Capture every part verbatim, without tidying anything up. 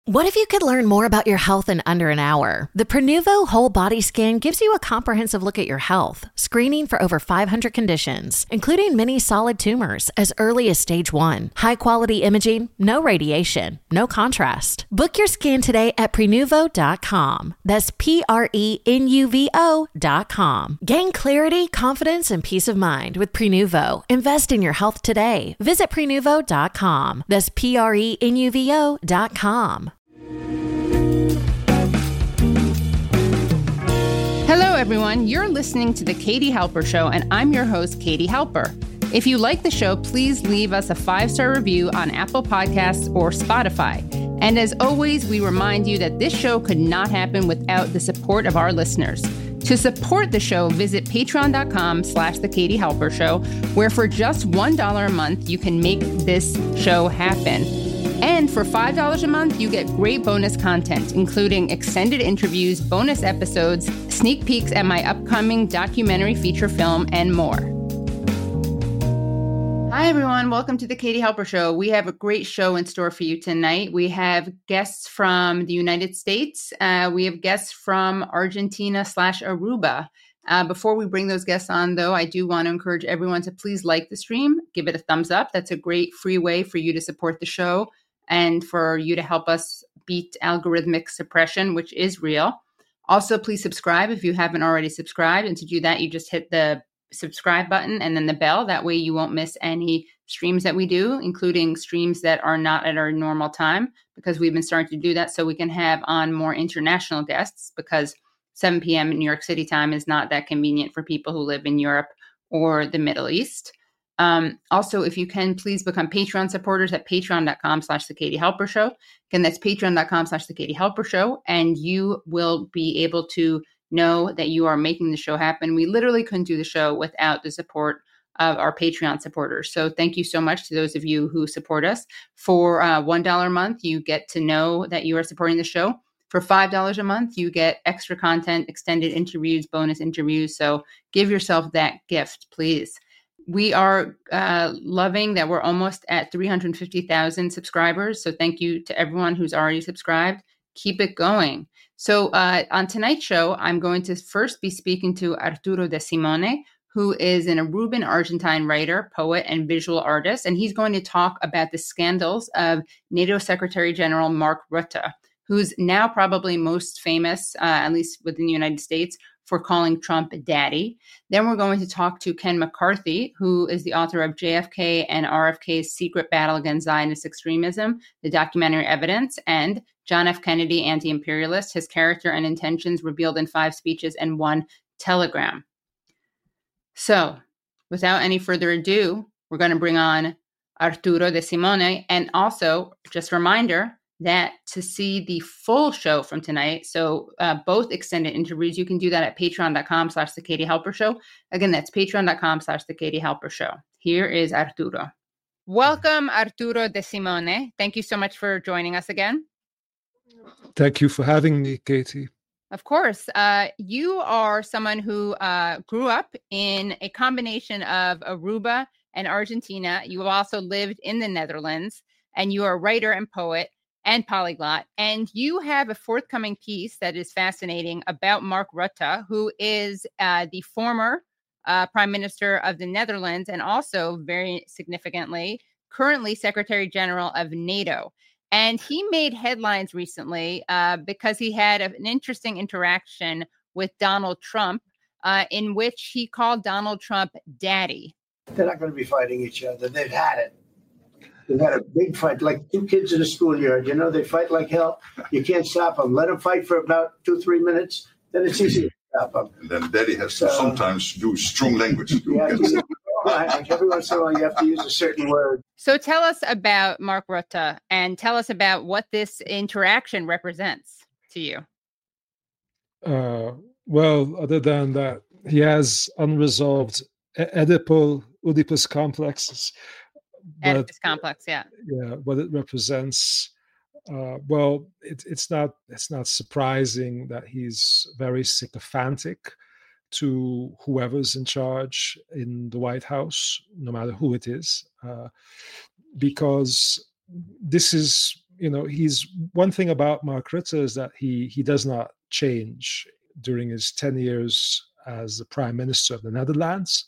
What if you could learn more about your health in under an hour? The Prenuvo Whole Body Scan gives you a comprehensive look at your health, screening for over five hundred conditions, including many solid tumors as early as stage one. High-quality imaging, no radiation, no contrast. Book your scan today at prenuvo dot com. That's P R E N U V O dot com. Gain clarity, confidence, and peace of mind with Prenuvo. Invest in your health today. Visit prenuvo dot com. That's P R E N U V O dot com. Hello, everyone. You're listening to The Katie Halper Show, and I'm your host, Katie Halper. If you like the show, please leave us a five-star review on Apple Podcasts or Spotify. And as always, we remind you that this show could not happen without the support of our listeners. To support the show, visit patreon dot com slash The Katie Halper Show, where for just one dollar a month, you can make this show happen. And for five dollars a month, you get great bonus content, including extended interviews, bonus episodes, sneak peeks at my upcoming documentary feature film, and more. Hi, everyone. Welcome to the Katie Halper Show. We have a great show in store for you tonight. We have guests from the United States. Uh, we have guests from Argentina slash Aruba. Uh, before we bring those guests on, though, I do want to encourage everyone to please like the stream, give it a thumbs up. That's a great free way for you to support the show and for you to help us beat algorithmic suppression, which is real. Also, please subscribe if you haven't already subscribed. And to do that, you just hit the subscribe button and then the bell. That way you won't miss any streams that we do, including streams that are not at our normal time, because we've been starting to do that so we can have on more international guests, because seven p.m. in New York City time is not that convenient for people who live in Europe or the Middle East. Um, also, if you can, please become Patreon supporters at patreon dot com slash The Katie Halper Show. Again, that's patreon dot com slash The Katie Halper Show. And you will be able to know that you are making the show happen. We literally couldn't do the show without the support of our Patreon supporters. So thank you so much to those of you who support us. For uh, one dollar a month, you get to know that you are supporting the show. For five dollars a month, you get extra content, extended interviews, bonus interviews. So give yourself that gift, please. We are uh, loving that we're almost at three hundred fifty thousand subscribers. So thank you to everyone who's already subscribed. Keep it going. So uh, on tonight's show, I'm going to first be speaking to Arturo De Simone, who is an Aruban Argentine writer, poet, and visual artist. And he's going to talk about the scandals of NATO Secretary General Mark Rutte, who's now probably most famous, uh, at least within the United States, for calling Trump daddy. Then we're going to talk to Ken McCarthy, who is the author of J F K and R F K's Secret Battle Against Zionist Extremism, the documentary Evidence, and John F. Kennedy, Anti-Imperialist, His Character and Intentions Revealed in Five Speeches and One Telegram. So without any further ado, we're going to bring on Arturo De Simone. And also, just a reminder, that to see the full show from tonight, so uh, both extended interviews, you can do that at patreon dot com slash The Katie Halper Show. Again, that's patreon dot com slash The Katie Halper Show. Here is Arturo. Welcome, Arturo De Simone. Thank you so much for joining us again. Thank you for having me, Katie. Of course. Uh, you are someone who uh, grew up in a combination of Aruba and Argentina. You have also lived in the Netherlands, and you are a writer and poet and polyglot. And you have a forthcoming piece that is fascinating about Mark Rutte, who is uh, the former uh, Prime Minister of the Netherlands, and also, very significantly, currently Secretary General of NATO. And he made headlines recently uh, because he had a, an interesting interaction with Donald Trump, uh, in which he called Donald Trump daddy. They're not going to be fighting each other. They've had it. They've had a big fight, like two kids in a schoolyard. You know, they fight like hell. You can't stop them. Let them fight for about two, three minutes. Then it's easy to stop them. And then daddy has to So, sometimes use strong language. You have to, use- every once in a while, you have to use a certain word. So tell us about Mark Rutte and tell us about what this interaction represents to you. Uh, well, other than that, he has unresolved Oedipal, Oedipus complexes. But, Oedipus complex, yeah. Yeah, what it represents. Uh, well, it, it's not it's not surprising that he's very sycophantic to whoever's in charge in the White House, no matter who it is, uh, because this is you know, he's one thing about Mark Rutte is that he he does not change during his ten years as the Prime Minister of the Netherlands.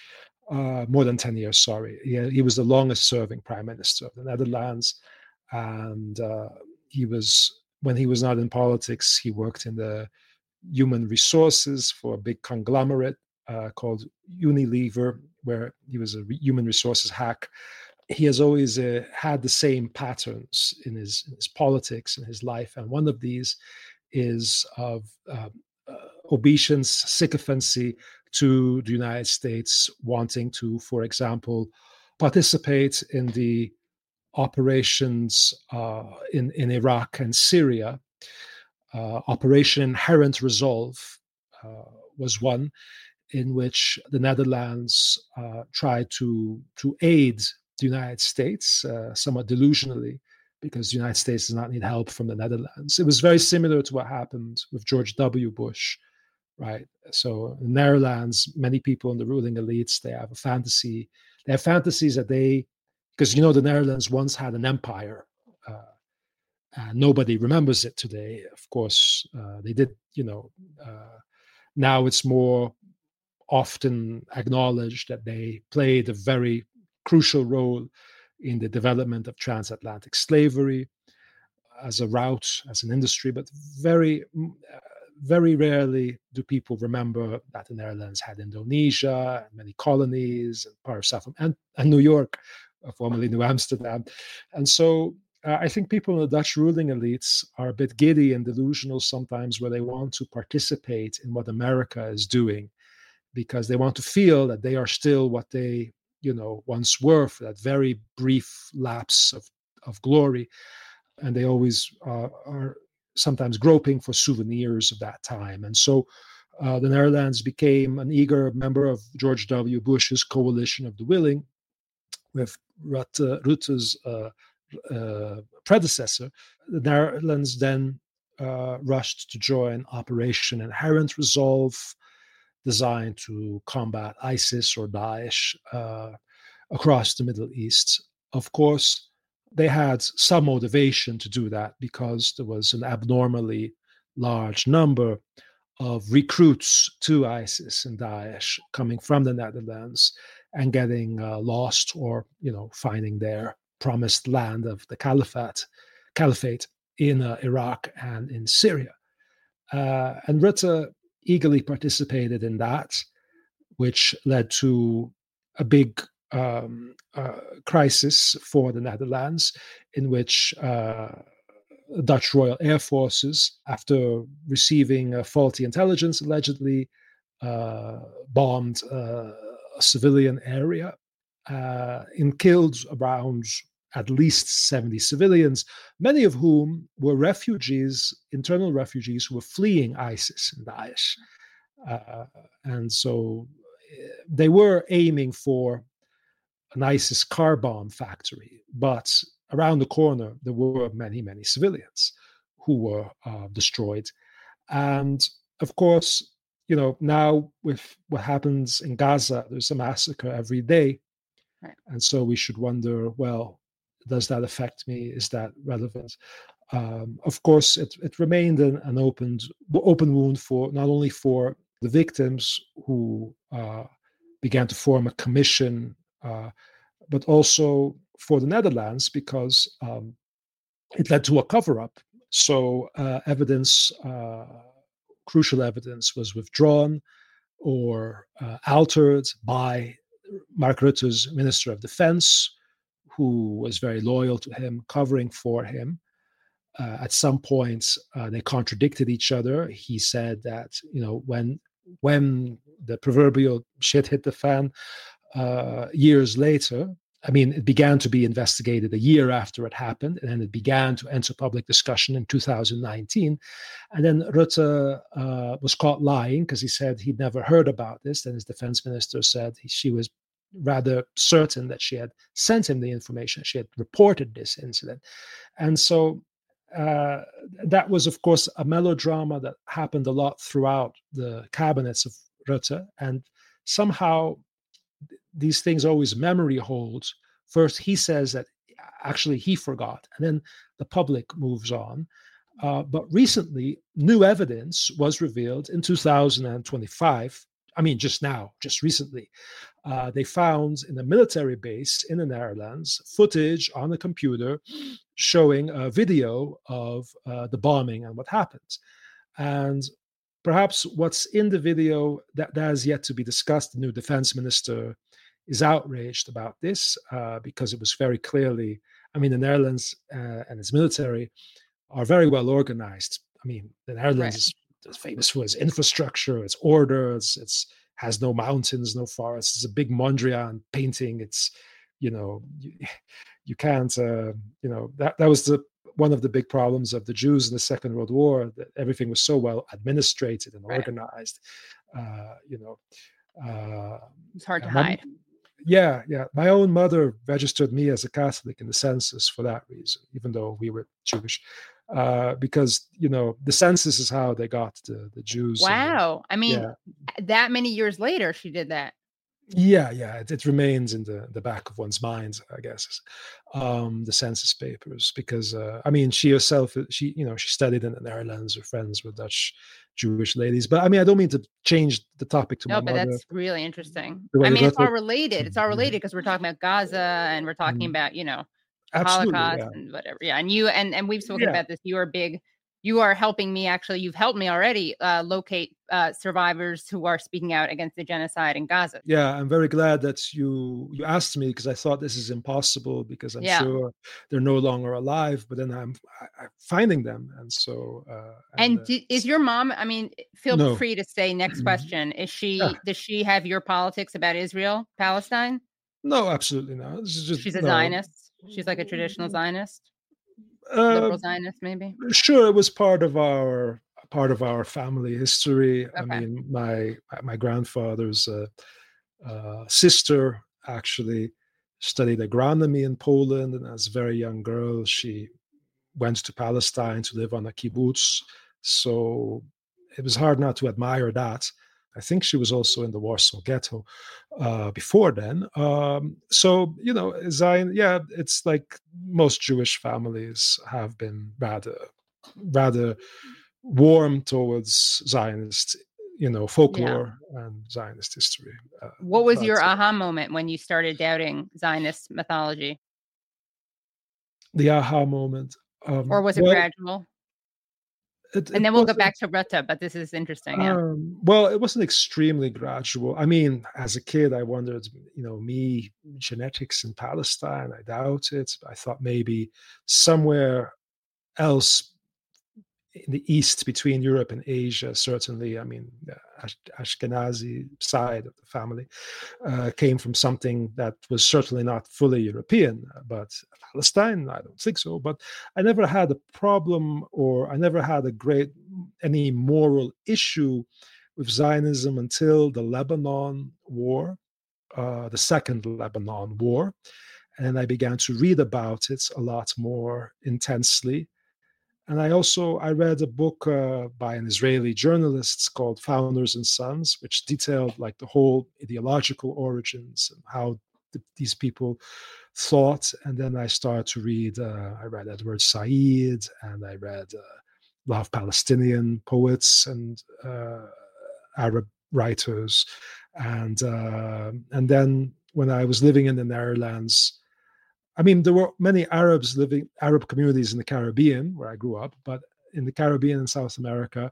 Uh, more than ten years, sorry. He, he was the longest serving Prime Minister of the Netherlands. And uh, he was, when he was not in politics, he worked in the human resources for a big conglomerate uh, called Unilever, where he was a human resources hack. He has always uh, had the same patterns in his, in his politics, in his life. And one of these is of uh, uh, obeisance, sycophancy to the United States, wanting to, for example, participate in the operations uh, in, in Iraq and Syria. Uh, Operation Inherent Resolve uh, was one in which the Netherlands uh, tried to, to aid the United States, uh, somewhat delusionally, because the United States does not need help from the Netherlands. It was very similar to what happened with George W. Bush, right? So in the Netherlands, many people in the ruling elites, they have a fantasy. They have fantasies that they, because, you know, the Netherlands once had an empire. Uh, and nobody remembers it today. Of course, uh, they did, you know, uh, now it's more often acknowledged that they played a very crucial role in the development of transatlantic slavery as a route, as an industry, but very, uh, very rarely do people remember that the Netherlands had Indonesia, and many colonies, and part of South and, and New York, uh, formerly New Amsterdam. And so uh, I think people in the Dutch ruling elites are a bit giddy and delusional sometimes, where they want to participate in what America is doing, because they want to feel that they are still what they, you know, once were, for that very brief lapse of, of glory. And they always uh, are sometimes groping for souvenirs of that time. And so uh, the Netherlands became an eager member of George W. Bush's coalition of the willing, with Rutte, Rutte's uh, uh, predecessor. The Netherlands then uh, rushed to join Operation Inherent Resolve, designed to combat ISIS or Daesh uh, across the Middle East. Of course, they had some motivation to do that because there was an abnormally large number of recruits to ISIS and Daesh coming from the Netherlands and getting uh, lost, or, you know, finding their promised land of the caliphate, caliphate in uh, Iraq and in Syria. Uh, and Rutte eagerly participated in that, which led to a big um, uh, crisis for the Netherlands, in which uh, Dutch Royal Air Forces, after receiving uh, faulty intelligence, allegedly uh, bombed uh, a civilian area uh, and killed around at least seventy civilians, many of whom were refugees, internal refugees who were fleeing ISIS and Daesh. Uh, and so they were aiming for an ISIS car bomb factory, but around the corner, there were many, many civilians who were uh, destroyed. And of course, you know, now with what happens in Gaza, there's a massacre every day. Right. And so we should wonder, well, does that affect me? Is that relevant? Um, of course, it, it remained an, an opened, open wound for not only for the victims, who uh, began to form a commission, uh, but also for the Netherlands, because um, it led to a cover-up. So uh, evidence, uh, crucial evidence, was withdrawn or uh, altered by Mark Rutte's Minister of Defense, who was very loyal to him, covering for him. Uh, at some points, uh, they contradicted each other. He said that, you know, when when the proverbial shit hit the fan uh, years later, I mean, it began to be investigated a year after it happened, and then it began to enter public discussion in two thousand nineteen. And then Rutte uh, was caught lying because he said he'd never heard about this. Then his defense minister said he, she was rather certain that she had sent him the information. She had reported this incident. And so uh, that was, of course, a melodrama that happened a lot throughout the cabinets of Rutte. And somehow these things always memory hold. First, he says that actually he forgot. And then the public moves on. Uh, but recently, new evidence was revealed in two thousand twenty-five. I mean, just now, just recently, uh, they found in a military base in the Netherlands footage on a computer showing a video of uh, the bombing and what happened. And perhaps what's in the video that, that has yet to be discussed. The new defense minister is outraged about this uh, because it was very clearly, I mean, the Netherlands uh, and its military are very well organized. I mean, the Netherlands right. is famous for its infrastructure, its order, it's, it's has no mountains, no forests. It's a big Mondrian painting. It's, you know, you, you can't, uh, you know, that, that was the one of the big problems of the Jews in the Second World War, that everything was so well administrated and right. organized, uh, you know. Uh, it's hard to my, hide. Yeah, yeah. My own mother registered me as a Catholic in the census for that reason, even though we were Jewish. Uh, because, you know, the census is how they got the, the Jews. Wow. The, I mean, yeah. that many years later, she did that. Yeah, yeah. It, it remains in the, the back of one's mind, I guess, um, the census papers. Because, uh, I mean, she herself, she, you know, she studied in the Netherlands, her friends were Dutch Jewish ladies. But, I mean, I don't mean to change the topic to no, my but mother. that's really interesting. I mean, it's all to, related. It's all related because we're talking about Gaza and we're talking mm-hmm. about, you know, Absolutely, Holocaust yeah. and whatever. Yeah. And you, and, and we've spoken yeah. about this. You are big, you are helping me actually, you've helped me already uh, locate uh, survivors who are speaking out against the genocide in Gaza. Yeah. I'm very glad that you, you asked me, because I thought this is impossible because I'm yeah. sure they're no longer alive, but then I'm, I, I'm finding them. And so, uh, and, and uh, do, is your mom, I mean, feel no. free to say next question. Is she, yeah. does she have your politics about Israel, Palestine? No, absolutely not. This is just, She's a no. Zionist. She's like a traditional Zionist, uh, liberal Zionist, maybe. Sure, it was part of our part of our family history. Okay. I mean, my my grandfather's uh, uh, sister actually studied agronomy in Poland, and as a very young girl, she went to Palestine to live on a kibbutz. So it was hard not to admire that. I think she was also in the Warsaw Ghetto uh, before then. Um, so, you know, Zion, yeah, it's like most Jewish families have been rather, rather warm towards Zionist, you know, folklore yeah. and Zionist history. Uh, what was your aha moment when you started doubting Zionist mythology? The aha moment. Um, or was it well, gradual? It, and then we'll go back to Ruta, but this is interesting. Yeah. Um, well, it wasn't extremely gradual. I mean, as a kid, I wondered, you know, me, genetics in Palestine, I doubt it. I thought maybe somewhere else in the east between Europe and Asia, certainly, I mean, the Ashkenazi side of the family uh, came from something that was certainly not fully European, but Palestine, I don't think so. But I never had a problem, or I never had a great, any moral issue with Zionism until the Lebanon War, uh, the second Lebanon War. And I began to read about it a lot more intensely. And I also, I read a book uh, by an Israeli journalist called Founders and Sons, which detailed like the whole ideological origins and how th- these people thought. And then I started to read, uh, I read Edward Said, and I read uh, a lot of Palestinian poets and uh, Arab writers. And, uh, and then when I was living in the Netherlands, I mean, there were many Arabs living, Arab communities in the Caribbean, where I grew up, but in the Caribbean and South America,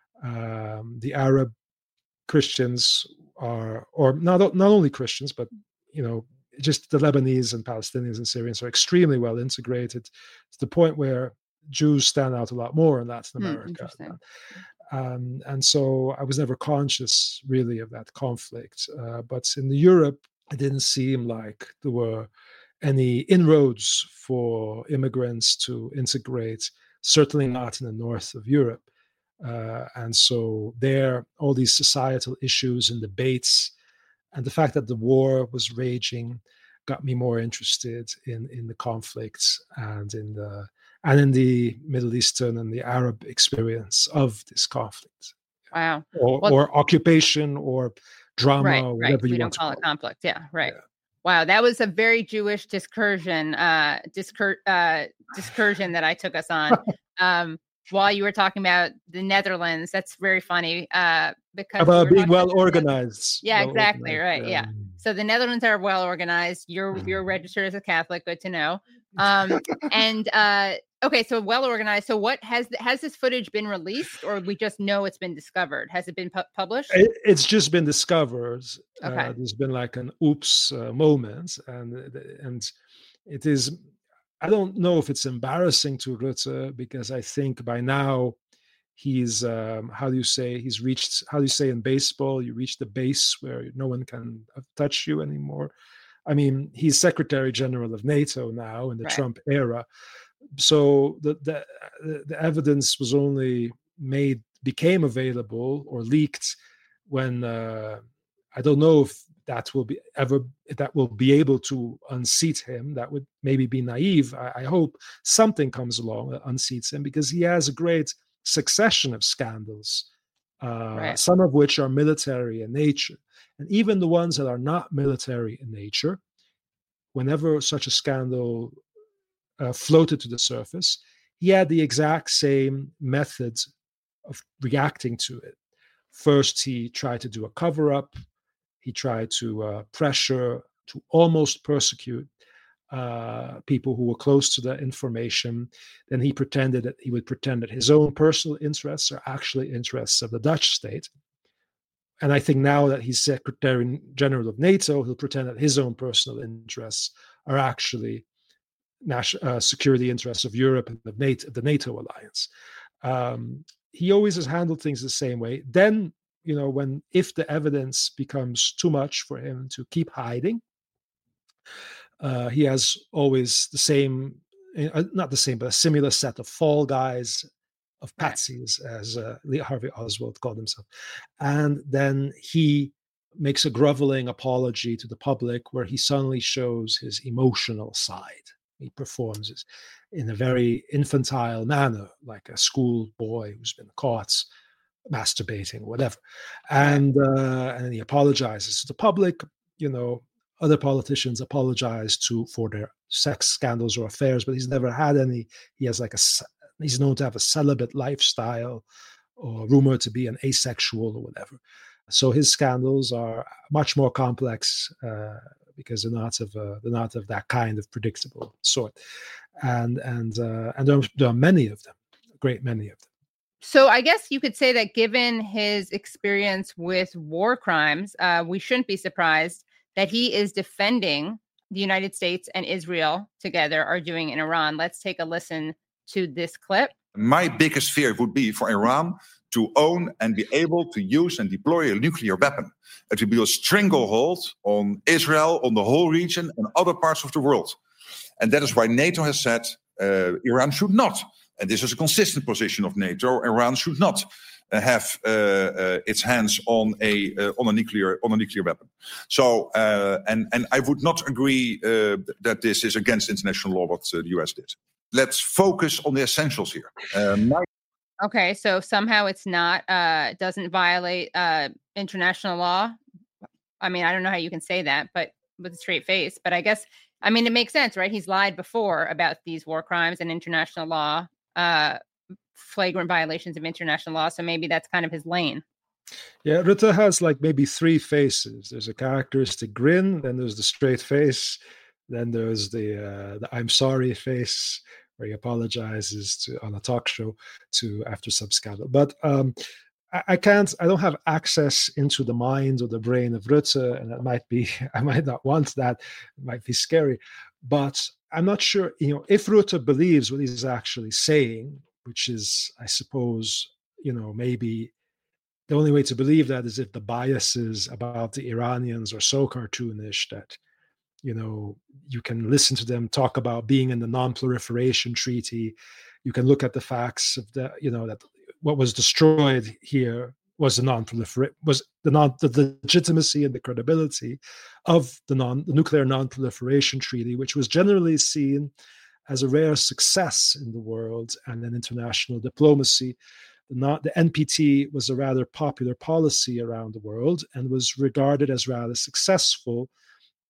um, the Arab Christians are, or not, not only Christians, but, you know, just the Lebanese and Palestinians and Syrians are extremely well integrated to the point where Jews stand out a lot more in Latin America. Hmm, um, and so I was never conscious, really, of that conflict. Uh, but in Europe, it didn't seem like there were any inroads for immigrants to integrate, certainly not in the north of Europe. Uh, and so there, all these societal issues and debates, and the fact that the war was raging got me more interested in, in the conflicts and in the and in the Middle Eastern and the Arab experience of this conflict. Wow. Or, well, or occupation or drama, right, or whatever right. you we want don't call to it call conflict. Yeah, right. Yeah. Wow, that was a very Jewish discursion, uh, discur- uh, discursion that I took us on. Um, while you were talking about the Netherlands, that's very funny. Uh, because about we being well organized. Yeah, well exactly. organized. Right. Yeah. Yeah. So the Netherlands are well organized. You're you're registered as a Catholic. Good to know. Um, and uh, okay, so well organized. So what has has this footage been released, or we just know it's been discovered? Has it been pu- published? It, it's just been discovered. Okay. Uh, there's been like an oops uh, moment, and and it is. I don't know if it's embarrassing to Rutte, because I think by now he's um, how do you say he's reached how do you say in baseball you reach the base where no one can touch you anymore. I mean, he's Secretary General of NATO now in the Right. Trump era, so the, the the evidence was only made became available or leaked when uh, I don't know if that will be ever if that will be able to unseat him. That would maybe be naive. I, I hope something comes along that unseats him, because he has a great succession of scandals, uh, Right. some of which are military in nature. And even the ones that are not military in nature, whenever such a scandal uh, floated to the surface, he had the exact same method of reacting to it. First, he tried to do a cover-up. He tried to uh, pressure, to almost persecute uh, people who were close to the information. Then he pretended that he would pretend that his own personal interests are actually interests of the Dutch state. And I think now that he's Secretary General of NATO, he'll pretend that his own personal interests are actually national uh, security interests of Europe and of NATO, the NATO alliance. Um, he always has handled things the same way. Then, you know, when if the evidence becomes too much for him to keep hiding, uh, he has always the same, uh, not the same, but a similar set of fall guys, of patsies, as uh, Lee Harvey Oswald called himself. And then he makes a groveling apology to the public where he suddenly shows his emotional side. He performs it in a very infantile manner, like a school boy who's been caught masturbating or whatever. And, uh, and he apologizes to the public. You know, other politicians apologize to for their sex scandals or affairs, but he's never had any. He has like a, he's known to have a celibate lifestyle, or rumored to be an asexual or whatever. So his scandals are much more complex uh, because they're not of uh, they're not of that kind of predictable sort, and and uh, and there are, there are many of them, a great many of them. So I guess you could say that given his experience with war crimes, uh, we shouldn't be surprised that he is defending the United States and Israel together are doing in Iran. Let's take a listen to this clip. My biggest fear would be for Iran to own and be able to use and deploy a nuclear weapon. It would be a stranglehold on Israel, on the whole region and other parts of the world. And that is why NATO has said uh, Iran should not. And this is a consistent position of NATO. Iran should not uh, have uh, uh, its hands on a uh, on a nuclear on a nuclear weapon. So, uh, and and I would not agree uh, that this is against international law what uh, the U S did. Let's focus on the essentials here. Uh, my- okay, so somehow it's not uh, doesn't violate uh, international law. I mean, I don't know how you can say that, but with a straight face. But I guess, I mean, it makes sense, right? He's lied before about these war crimes and international law, uh, flagrant violations of international law. So maybe that's kind of his lane. Yeah, Rutte has like maybe three faces. There's a characteristic grin, then there's the straight face, then there's the uh, the I'm sorry face, where he apologizes to on a talk show to after some scandal. But um, I, I can't, I don't have access into the mind or the brain of Rutte, and that might be, I might not want that. It might be scary, but I'm not sure. You know, if Rutte believes what he's actually saying, which is, I suppose, you know, maybe the only way to believe that is if the biases about the Iranians are so cartoonish that, you know, you can listen to them talk about being in the non-proliferation treaty. You can look at the facts of the, you know, that what was destroyed here was the non-proliferation, was the non the legitimacy and the credibility of the non the nuclear non-proliferation treaty, which was generally seen as a rare success in the world and in international diplomacy. The, not, the N P T was a rather popular policy around the world and was regarded as rather successful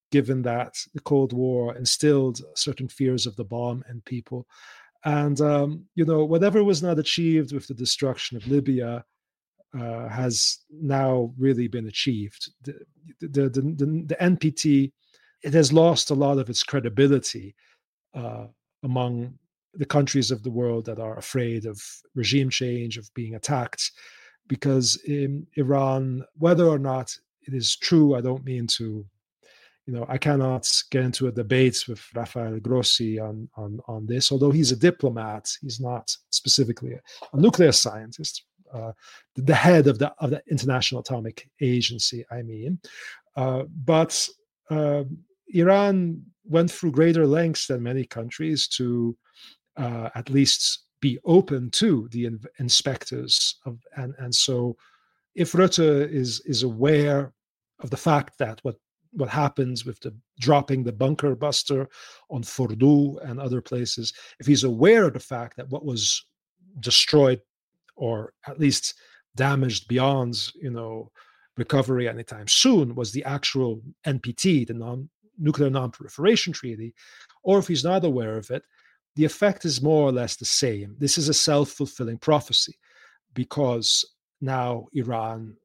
given that the Cold War instilled certain fears of the bomb in people. And, um, you know, whatever was not achieved with the destruction of Libya uh, has now really been achieved. The, the, the, the, the N P T, it has lost a lot of its credibility uh, among the countries of the world that are afraid of regime change, of being attacked, because in Iran, whether or not it is true, I don't mean to, you know, I cannot get into a debate with Rafael Grossi on, on, on this, although he's a diplomat, he's not specifically a, a nuclear scientist, uh, the head of the, of the International Atomic Agency, I mean. Uh, but uh, Iran went through greater lengths than many countries to uh, at least be open to the in- inspectors. Of, and, and so if Rutte is, is aware of the fact that what, what happens with the dropping the bunker buster on Fordow and other places, if he's aware of the fact that what was destroyed or at least damaged beyond, you know, recovery anytime soon was the actual N P T, the non, Nuclear Non-Proliferation Treaty, or if he's not aware of it, the effect is more or less the same. This is a self-fulfilling prophecy because now Iran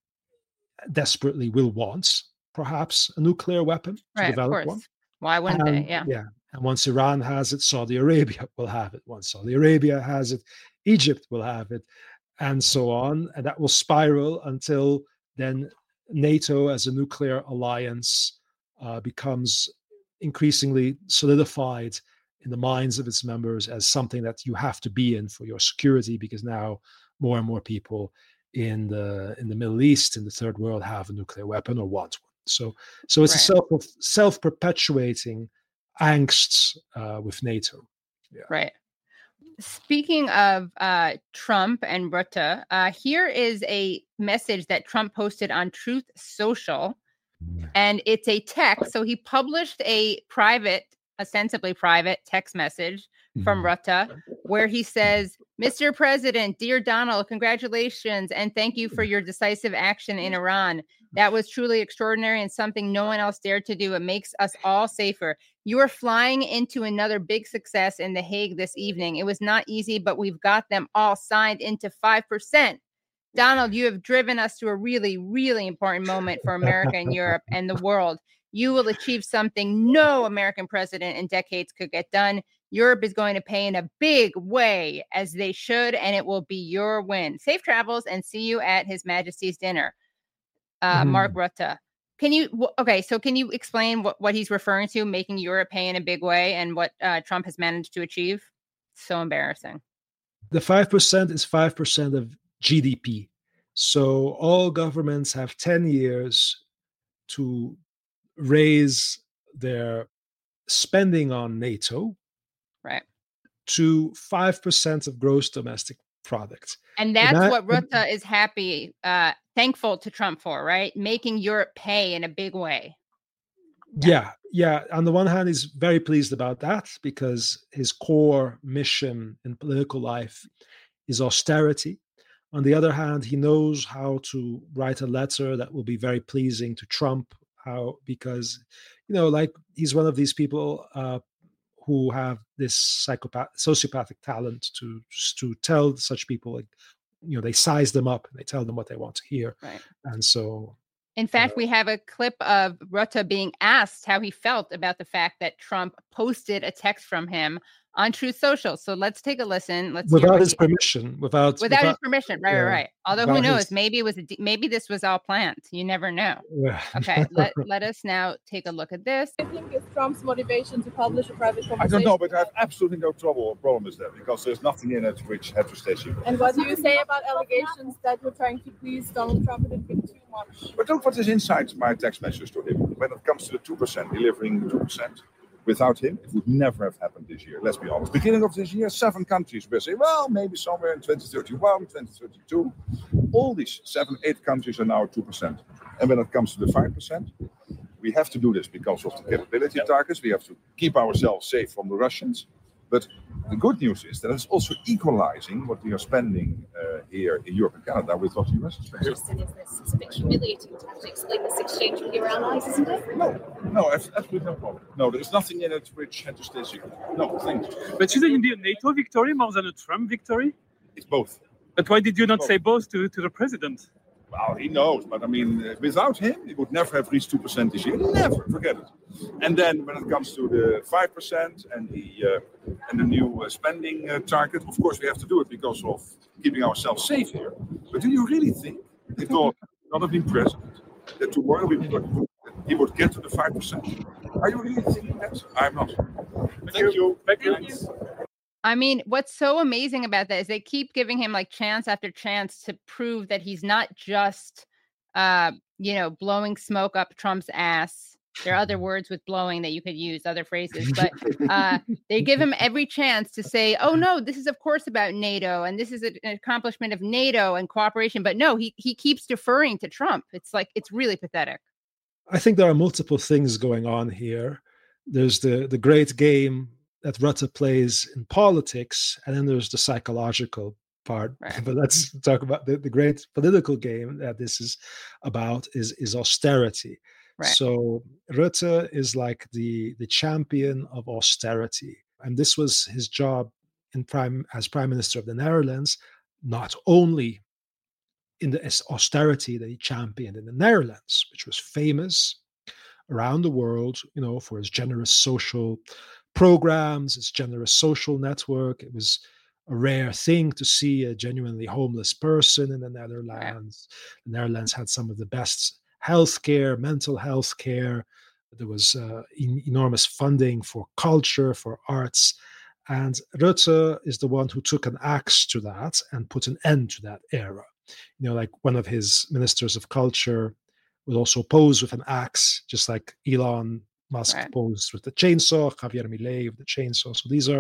desperately will want perhaps a nuclear weapon to right, develop of course. one. Why wouldn't and, they? Yeah. Yeah. And once Iran has it, Saudi Arabia will have it. Once Saudi Arabia has it, Egypt will have it, and so on. And that will spiral until then NATO as a nuclear alliance uh, becomes increasingly solidified in the minds of its members as something that you have to be in for your security, because now more and more people in the in the Middle East, in the third world, have a nuclear weapon or want one. So, so it's right. a self self perpetuating angst uh, with NATO. Yeah. Right. Speaking of uh, Trump and Rutte, uh, here is a message that Trump posted on Truth Social, and it's a text. So he published a private, ostensibly private text message from Rutte, where he says, "Mister President, dear Donald, congratulations and thank you for your decisive action in Iran. That was truly extraordinary and something no one else dared to do. It makes us all safer. You are flying into another big success in The Hague this evening. It was not easy, but we've got them all signed into five percent. Donald, you have driven us to a really, really important moment for America and Europe and the world. You will achieve something no American president in decades could get done. Europe is going to pay in a big way, as they should, and it will be your win. Safe travels and see you at His Majesty's dinner." Uh, mm. Mark Rutte. Can you, okay, so can you explain what, what he's referring to, making Europe pay in a big way, and what uh, Trump has managed to achieve? So embarrassing. The five percent is five percent of G D P. So all governments have ten years to raise their spending on NATO, right, to five percent of gross domestic product. And that's and that, what Rutte is happy, uh, thankful to Trump for, right? Making Europe pay in a big way. Yeah, yeah. On the one hand, he's very pleased about that because his core mission in political life is austerity. On the other hand, he knows how to write a letter that will be very pleasing to Trump, how because, you know, like he's one of these people uh, who have this psychopath, sociopathic talent to to tell such people, like, you know, they size them up and they tell them what they want to hear. Right. And so, in fact, uh, we have a clip of Rutte being asked how he felt about the fact that Trump posted a text from him on Truth Social. So let's take a listen. Let's without his he, permission, without, without without his permission. Right, yeah, right, right. Although who knows, his... maybe it was, a, maybe this was all planned. You never know. Yeah. Okay. let, let us now take a look at this. I think it's Trump's motivation to publish a private conversation. I don't know, but I have absolutely no trouble or problem with that because there's nothing in it which had to stay secret. And what do you say about allegations that you're trying to please Donald Trump a little bit too much? But look what is inside my text message to him. When it comes to the two percent, delivering two percent, without him, it would never have happened this year. Let's be honest. Beginning of this year, seven countries were saying, well, maybe somewhere in twenty thirty-one, twenty thirty-two. All these seven, eight countries are now at two percent. And when it comes to the five percent, we have to do this because of the capability targets. We have to keep ourselves safe from the Russians. But the good news is that it's also equalizing what we are spending uh, here in Europe and Canada with what the U S is spending. Justin, is this it's a bit humiliating to have to explain this exchange with your allies, isn't it? No, no, absolutely no problem. No, there's nothing in it which had to stay secret. No, thank you. But shouldn't it be a NATO victory more than a Trump victory? It's both. But why did you not Both. say both to, to the president? Well, he knows, but I mean, uh, without him, he would never have reached two percent this year. Never, forget it. And then when it comes to the five percent and the uh, and the new uh, spending uh, target, of course, we have to do it because of keeping ourselves safe here. But do you really think, if God not have been president, that tomorrow we would, he would get to the five percent? Are you really thinking that? I'm not. Thank you. Thank you. Thanks. I mean, what's so amazing about that is they keep giving him like chance after chance to prove that he's not just, uh, you know, blowing smoke up Trump's ass. There are other words with blowing that you could use, other phrases, but uh, they give him every chance to say, oh, no, this is, of course, about NATO and this is an accomplishment of NATO and cooperation. But no, he, he keeps deferring to Trump. It's like it's really pathetic. I think there are multiple things going on here. There's the, the great game that Rutte plays in politics, and then there's the psychological part. Right. But let's talk about the, the great political game that this is about is, is austerity. Right. So Rutte is like the, the champion of austerity. And this was his job in prime as Prime Minister of the Netherlands, not only in the austerity that he championed in the Netherlands, which was famous around the world, you know, for his generous social programs, its generous social network. It was a rare thing to see a genuinely homeless person in the Netherlands. The Netherlands had some of the best healthcare, mental health care. There was uh, en- enormous funding for culture, for arts. And Rutte is the one who took an axe to that and put an end to that era. You know, like one of his ministers of culture would also pose with an axe, just like Elon Musk Right. posed with the chainsaw, Javier Milei with the chainsaw. So these are,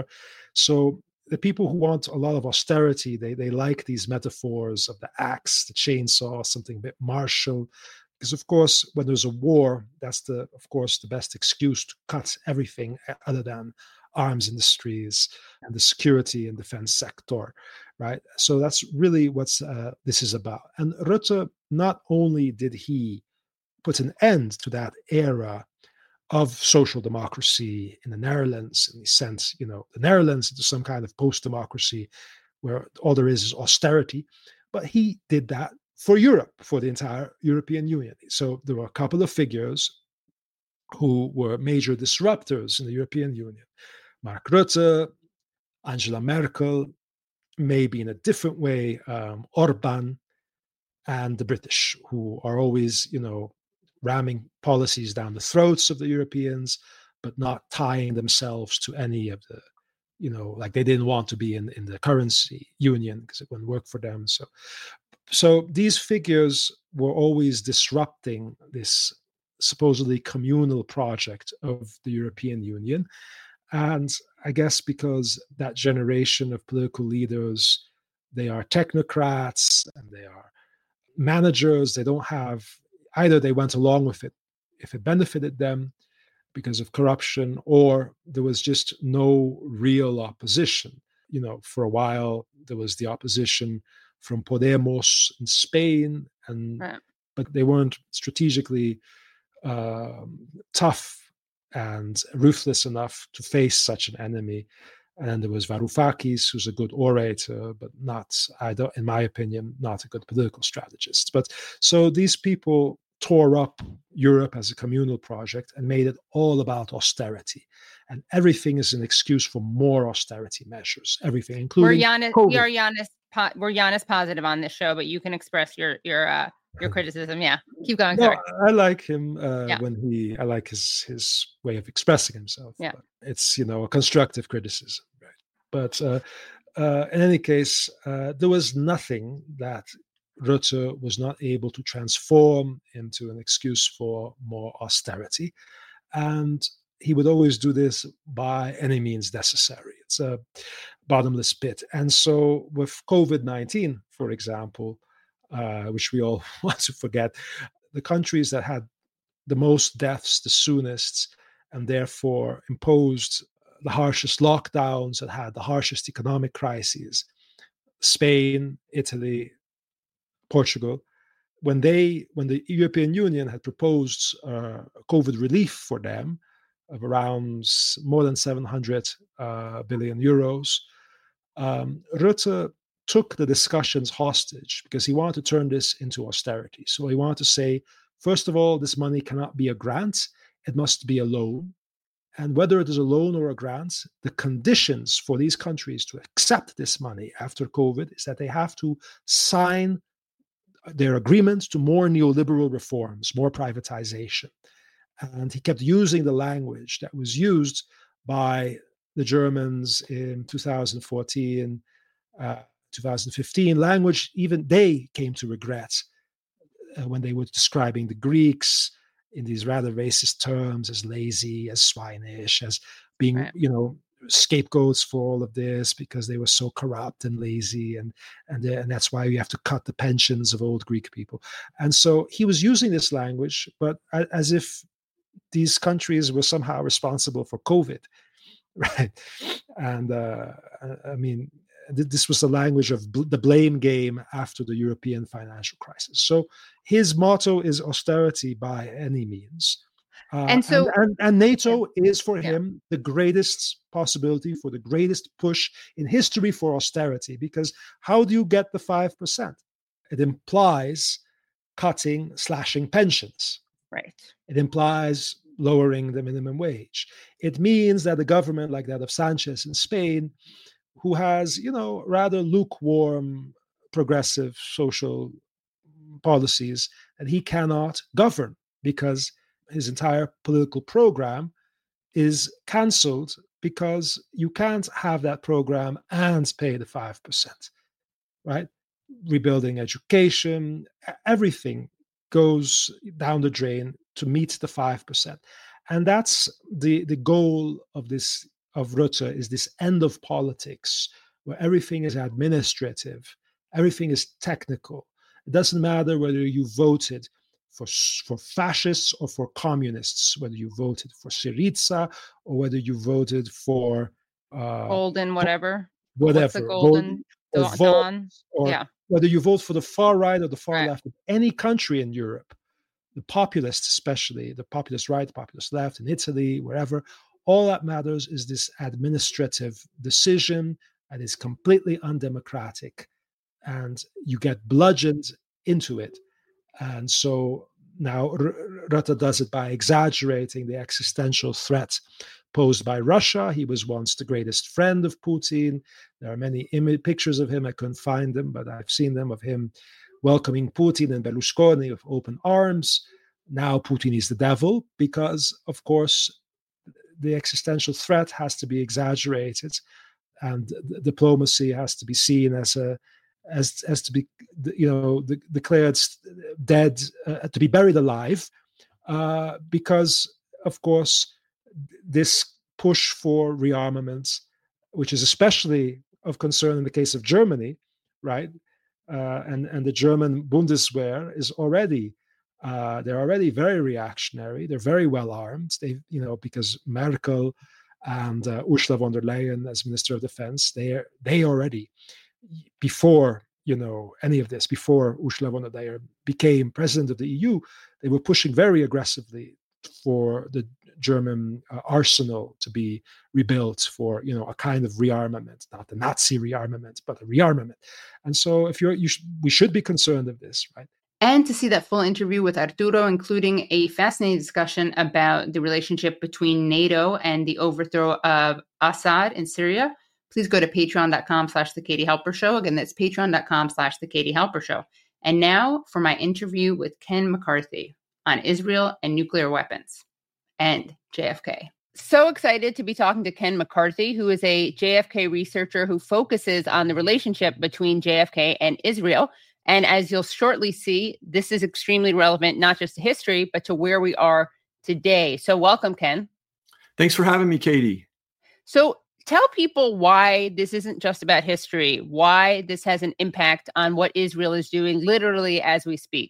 so the people who want a lot of austerity, they they like these metaphors of the axe, the chainsaw, something a bit martial. Because of course, when there's a war, that's the, of course, the best excuse to cut everything other than arms industries and the security and defense sector, right? So that's really what uh, this is about. And Rutte, not only did he put an end to that era of social democracy in the Netherlands, and he sent, you know, the Netherlands into some kind of post-democracy where all there is is austerity, but he did that for Europe, for the entire European Union. So there were a couple of figures who were major disruptors in the European Union. Mark Rutte, Angela Merkel, maybe in a different way, um, Orban, and the British, who are always, you know, ramming policies down the throats of the Europeans, but not tying themselves to any of the, you know, like they didn't want to be in, in the currency union because it wouldn't work for them. So, so these figures were always disrupting this supposedly communal project of the European Union. And I guess because that generation of political leaders, they are technocrats and they are managers. They don't have, either they went along with it if it benefited them because of corruption, or there was just no real opposition. You know, for a while, there was the opposition from Podemos in Spain, and Right. but they weren't strategically um, tough and ruthless enough to face such an enemy. And then there was Varoufakis, who's a good orator, but not, I don't, in my opinion, not a good political strategist. But so these people tore up Europe as a communal project and made it all about austerity. And everything is an excuse for more austerity measures. Everything, We're including Giannis, COVID. we are Giannis, po- we're Giannis positive on this show, but you can express your your uh, your criticism. Yeah, keep going. No, Sorry. I like him uh, Yeah. when he. I like his his way of expressing himself. Yeah. But it's, you know, a constructive criticism, right? But uh, uh, in any case, uh, there was nothing that Rutte was not able to transform into an excuse for more austerity, and he would always do this by any means necessary. It's a bottomless pit. And so with COVID nineteen, for example, uh, which we all want to forget, the countries that had the most deaths the soonest and therefore imposed the harshest lockdowns, that had the harshest economic crises, Spain, Italy, Portugal, when they, when the European Union had proposed uh, COVID relief for them of around more than seven hundred uh, billion euros, um, Rutte took the discussions hostage because he wanted to turn this into austerity. So he wanted to say, first of all, this money cannot be a grant, it must be a loan. And whether it is a loan or a grant, the conditions for these countries to accept this money after COVID is that they have to sign their agreement to more neoliberal reforms, more privatization. And he kept using the language that was used by the Germans in two thousand fourteen, uh, two thousand fifteen, language even they came to regret uh, when they were describing the Greeks in these rather racist terms as lazy, as swinish, as being, right. you know, scapegoats for all of this because they were so corrupt and lazy, and and and that's why we have to cut the pensions of old Greek people. And so he was using this language, but as if these countries were somehow responsible for COVID, right? And uh, I mean, this was the language of bl- the blame game after the European financial crisis. So his motto is austerity by any means. Uh, and so, and, and, and NATO yeah. is for him the greatest possibility for the greatest push in history for austerity, because how do you get the five percent? It implies cutting, slashing pensions. Right. It implies lowering the minimum wage. It means that a government like that of Sanchez in Spain, who has, you know, rather lukewarm progressive social policies, that he cannot govern because his entire political program is cancelled, because you can't have that program and pay the five percent, right? Rebuilding education, everything goes down the drain to meet the five percent. And that's the, the goal of this, of Rutte, is this end of politics where everything is administrative, everything is technical. It doesn't matter whether you voted for, for fascists or for communists, whether you voted for Syriza or whether you voted for uh, golden whatever, whatever, What's the golden, golden or, Dawn? or yeah. whether you vote for the far right or the far right. left of any country in Europe, the populists especially, the populist right, the populist left in Italy, wherever, all that matters is this administrative decision that is completely undemocratic, and you get bludgeoned into it. And so now R- Rutte does it by exaggerating the existential threat posed by Russia. He was once the greatest friend of Putin. There are many Im- pictures of him. I couldn't find them, but I've seen them of him welcoming Putin and Berlusconi with open arms. Now Putin is the devil because, of course, the existential threat has to be exaggerated, and the diplomacy has to be seen as a as as to be, you know, de- declared dead, uh, to be buried alive, uh, because, of course, this push for rearmament, which is especially of concern in the case of Germany, right? Uh, and and the German Bundeswehr is already uh, they're already very reactionary. They're very well armed. They, you know, because Merkel and uh, Ursula von der Leyen as Minister of Defense, they they already, before, you know, any of this, before Ursula von der Leyen became president of the E U, they were pushing very aggressively for the German uh, arsenal to be rebuilt, for, you know, a kind of rearmament, not the Nazi rearmament, but a rearmament. And so, if you're, you sh- we should be concerned of this, right? And to see that full interview with Arturo, including a fascinating discussion about the relationship between NATO and the overthrow of Assad in Syria, please go to patreon.com slash the Katie Halper Show. Again, that's patreon.com slash the Katie Halper Show. And now for my interview with Ken McCarthy on Israel and nuclear weapons and J F K. So excited to be talking to Ken McCarthy, who is a J F K researcher who focuses on the relationship between J F K and Israel. And as you'll shortly see, this is extremely relevant, not just to history, but to where we are today. So welcome, Ken. Thanks for having me, Katie. So tell people why this isn't just about history, why this has an impact on what Israel is doing literally as we speak.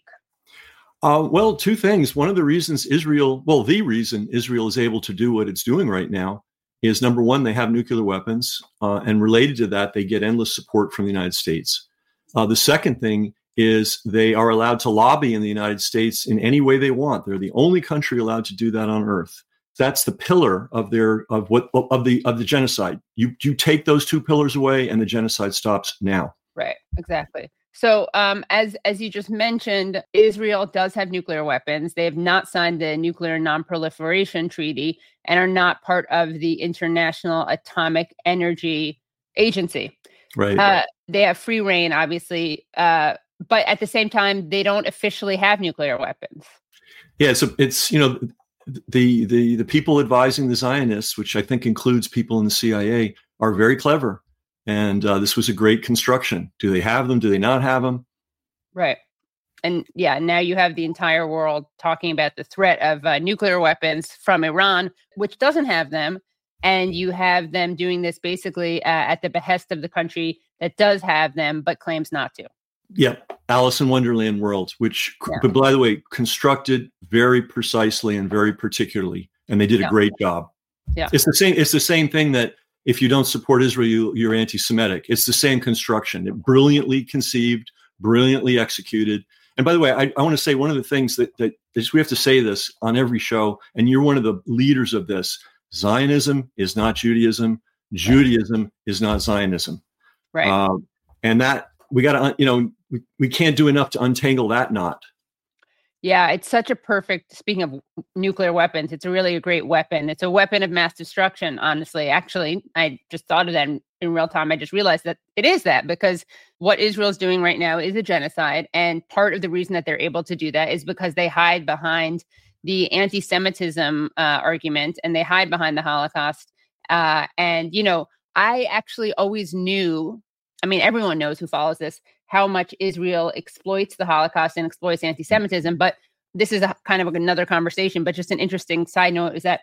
Uh, well, two things. One of the reasons Israel, well, the reason Israel is able to do what it's doing right now is, number one, they have nuclear weapons, uh, and related to that, they get endless support from the United States. Uh, the second thing is they are allowed to lobby in the United States in any way they want. They're the only country allowed to do that on Earth. That's the pillar of their of what of the of the genocide. You you take those two pillars away, and the genocide stops now. Right, exactly. So, um, as as you just mentioned, Israel does have nuclear weapons. They have not signed the Nuclear Non-Proliferation Treaty and are not part of the International Atomic Energy Agency. Right. Uh, they have free reign, obviously, uh, but at the same time, they don't officially have nuclear weapons. Yeah, so it's you know the the the people advising the Zionists, which I think includes people in the C I A, are very clever. And uh, this was a great construction. Do they have them? Do they not have them? Right. And yeah, now you have the entire world talking about the threat of uh, nuclear weapons from Iran, which doesn't have them. And you have them doing this basically uh, at the behest of the country that does have them, but claims not to. Yeah. Alice in Wonderland world, which, Yeah. but by the way, constructed very precisely and very particularly. And they did Yeah. a great job. Yeah. It's the same. It's the same thing that if you don't support Israel, you, you're anti-Semitic. It's the same construction. It brilliantly conceived, brilliantly executed. And by the way, I, I want to say one of the things that, that is we have to say this on every show, and you're one of the leaders of this. Zionism is not Judaism. Judaism is not Zionism. Right. Um, and that we got to, you know, we, we can't do enough to untangle that knot. Yeah, it's such a perfect, speaking of nuclear weapons, it's a really a great weapon. It's a weapon of mass destruction, honestly. Actually, I just thought of that in, in real time. I just realized that it is that, because what Israel's doing right now is a genocide. And part of the reason that they're able to do that is because they hide behind the anti-Semitism uh, argument, and they hide behind the Holocaust. Uh, and, you know, I actually always knew, I mean, everyone knows who follows this, how much Israel exploits the Holocaust and exploits anti-Semitism. But this is a kind of another conversation. But just an interesting side note is that,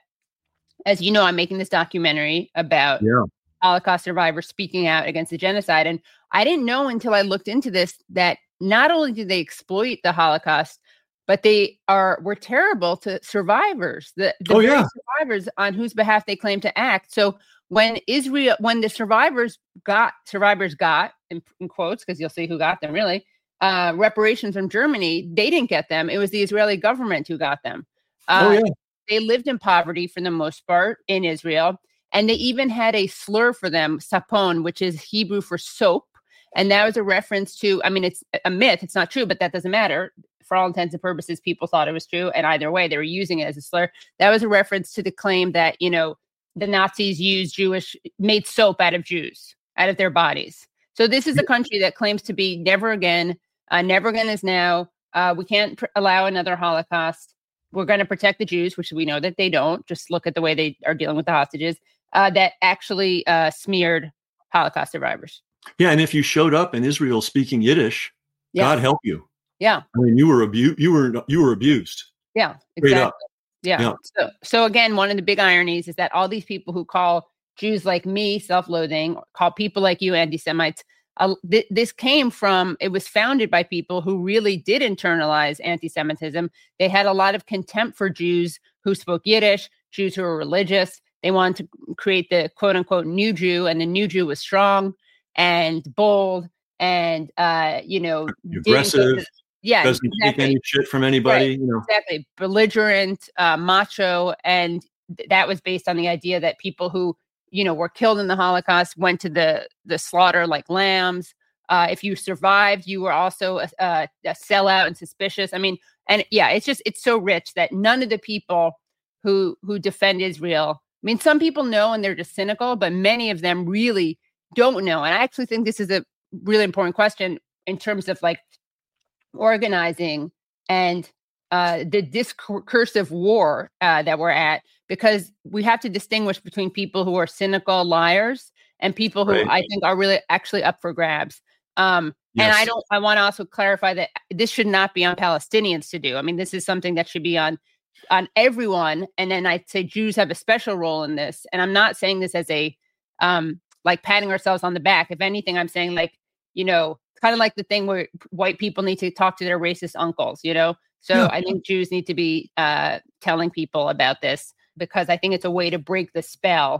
as you know, I'm making this documentary about Yeah. Holocaust survivors speaking out against the genocide. And I didn't know until I looked into this that not only did they exploit the Holocaust, but they are were terrible to survivors, the, the Oh, very yeah. survivors on whose behalf they claim to act. So when Israel, when the survivors got, survivors got, in, in quotes, because you'll see who got them really, uh, reparations from Germany, they didn't get them. It was the Israeli government who got them. Uh, Oh, yeah. They lived in poverty for the most part in Israel. And they even had a slur for them, sapon, which is Hebrew for soap. And that was a reference to, I mean, it's a myth. It's not true, but that doesn't matter. For all intents and purposes, people thought it was true. And either way, they were using it as a slur. That was a reference to the claim that, you know, the Nazis used Jewish, made soap out of Jews, out of their bodies. So this is a country that claims to be never again, uh, never again is now. Uh, we can't pr- allow another Holocaust. We're going to protect the Jews, which we know that they don't. Just look at the way they are dealing with the hostages, uh, that actually uh, smeared Holocaust survivors. Yeah. And if you showed up in Israel speaking Yiddish, Yeah. God help you. Yeah. I mean, you were abused. You were you were abused. Yeah, Straight exactly. up. Yeah. Yeah. So, so again, one of the big ironies is that all these people who call Jews like me self-loathing, call people like you anti-Semites, uh, th- this came from, it was founded by people who really did internalize anti-Semitism. They had a lot of contempt for Jews who spoke Yiddish, Jews who were religious. They wanted to create the quote unquote new Jew, and the new Jew was strong and bold and, uh, you know, didn't go to Aggressive. the- yeah, Doesn't take exactly. any shit from anybody. Right. You know. Exactly. Belligerent, uh, macho. And th- that was based on the idea that people who, you know, were killed in the Holocaust went to the, the slaughter like lambs. Uh, if you survived, you were also a, a, a sellout and suspicious. I mean, and yeah, it's just, it's so rich that none of the people who, who defend Israel, I mean, some people know and they're just cynical, but many of them really don't know. And I actually think this is a really important question in terms of like organizing and uh, the discursive war uh, that we're at, because we have to distinguish between people who are cynical liars and people who Right. I think are really actually up for grabs. Um, And I Yes. don't. I want to also clarify that this should not be on Palestinians to do. I mean, this is something that should be on on everyone. And then I'd say Jews have a special role in this. And I'm not saying this as a um, like patting ourselves on the back. If anything, I'm saying like, you know, kind of like the thing where white people need to talk to their racist uncles, you know? So Yeah. I think Jews need to be uh, telling people about this, because I think it's a way to break the spell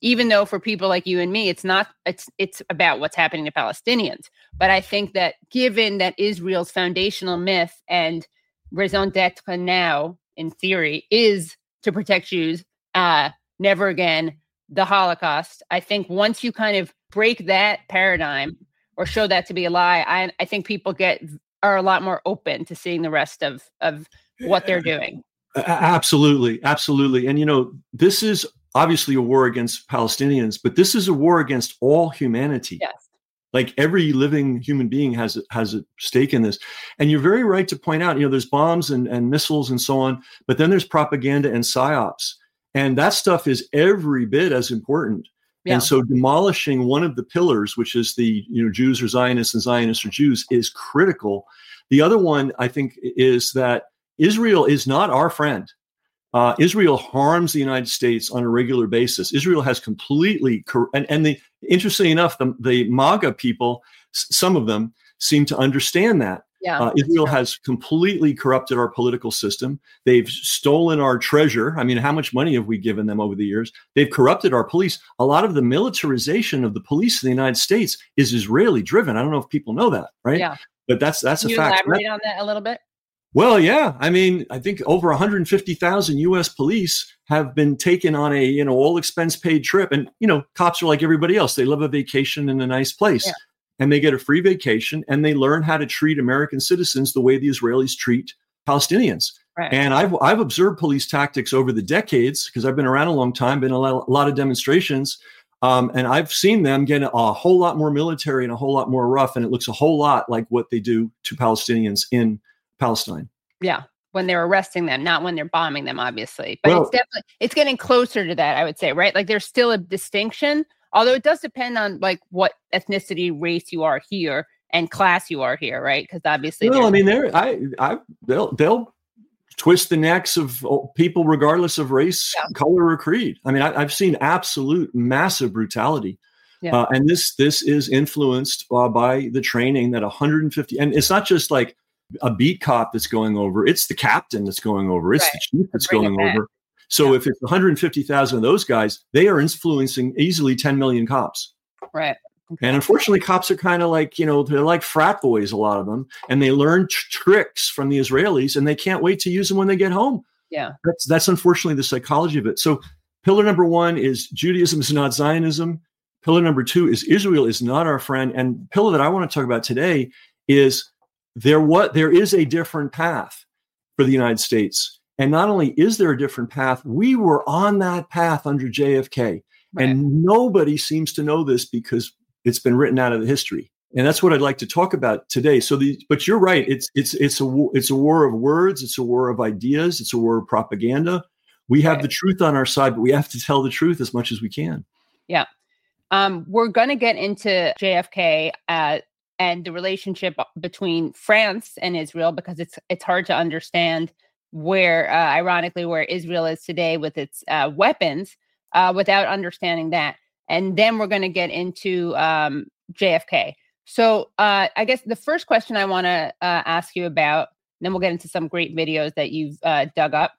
even though for people like you and me, it's not, it's, it's about what's happening to Palestinians. But I think that given that Israel's foundational myth and raison d'etre now, in theory, is to protect Jews, uh, never again, the Holocaust. I think once you kind of break that paradigm or show that to be a lie, I, I think people get are a lot more open to seeing the rest of, of what they're doing. Absolutely. Absolutely. And, you know, this is obviously a war against Palestinians, but this is a war against all humanity. Yes. Like every living human being has, has a stake in this. And you're very right to point out, you know, there's bombs and, and missiles and so on, but then there's propaganda and psyops. And that stuff is every bit as important. Yeah. And so demolishing one of the pillars, which is the, you know, Jews are Zionists and Zionists are Jews, is critical. The other one, I think, is that Israel is not our friend. Uh, Israel harms the United States on a regular basis. Israel has completely, cor- and, and the interestingly enough, the, the MAGA people, s- some of them seem to understand that. Yeah, uh, Israel has completely corrupted our political system. They've stolen our treasure. I mean, how much money have we given them over the years? They've corrupted our police. A lot of the militarization of the police in the United States is Israeli driven. I don't know if people know that, right? Yeah. But that's that's Can a you fact. elaborate on that a little bit? Well, yeah. I mean, I think over one hundred fifty thousand U S police have been taken on a, you know, all expense paid trip. And, you know, cops are like everybody else. They love a vacation in a nice place. Yeah. And they get a free vacation and they learn how to treat American citizens the way the Israelis treat Palestinians. Right. And I've I've observed police tactics over the decades because I've been around a long time, been a lot, a lot of demonstrations. Um, and I've seen them get a whole lot more military and a whole lot more rough. And it looks a whole lot like what they do to Palestinians in Palestine. Yeah. When they're arresting them, not when they're bombing them, obviously. But well, it's definitely, it's getting closer to that, I would say, right? Like there's still a distinction, although it does depend on like what ethnicity, race you are here and class you are here, right? Because obviously, well, I mean, they're I, I, they'll they'll twist the necks of people regardless of race, yeah. color, or creed. I mean, I, I've seen absolute massive brutality, yeah. uh, and this this is influenced uh, by the training that one hundred fifty, and it's not just like a beat cop that's going over; it's the captain that's going over, it's right. the chief that's going over. So yeah. if it's one hundred fifty thousand of those guys, they are influencing easily ten million cops. Right. Okay. And unfortunately, cops are kind of like, you know, they're like frat boys, a lot of them, and they learn t- tricks from the Israelis and they can't wait to use them when they get home. Yeah. That's, that's unfortunately the psychology of it. So pillar number one is Judaism is not Zionism. Pillar number two is Israel is not our friend. And pillar that I want to talk about today is there what there is a different path for the United States. And not only is there a different path, we were on that path under J F K. Right. And nobody seems to know this because it's been written out of the history. And that's what I'd like to talk about today. So the, but you're right. It's, it's, it's a, it's a war of words. It's a war of ideas. It's a war of propaganda. We have right. the truth on our side, but we have to tell the truth as much as we can. Yeah. Um, we're going to get into J F K, uh, and the relationship between France and Israel, because it's, it's hard to understand where, uh, ironically, where Israel is today with its, uh, weapons, uh, without understanding that. And then we're going to get into um, J F K. So uh, I guess the first question I want to uh, ask you about, then we'll get into some great videos that you've uh, dug up,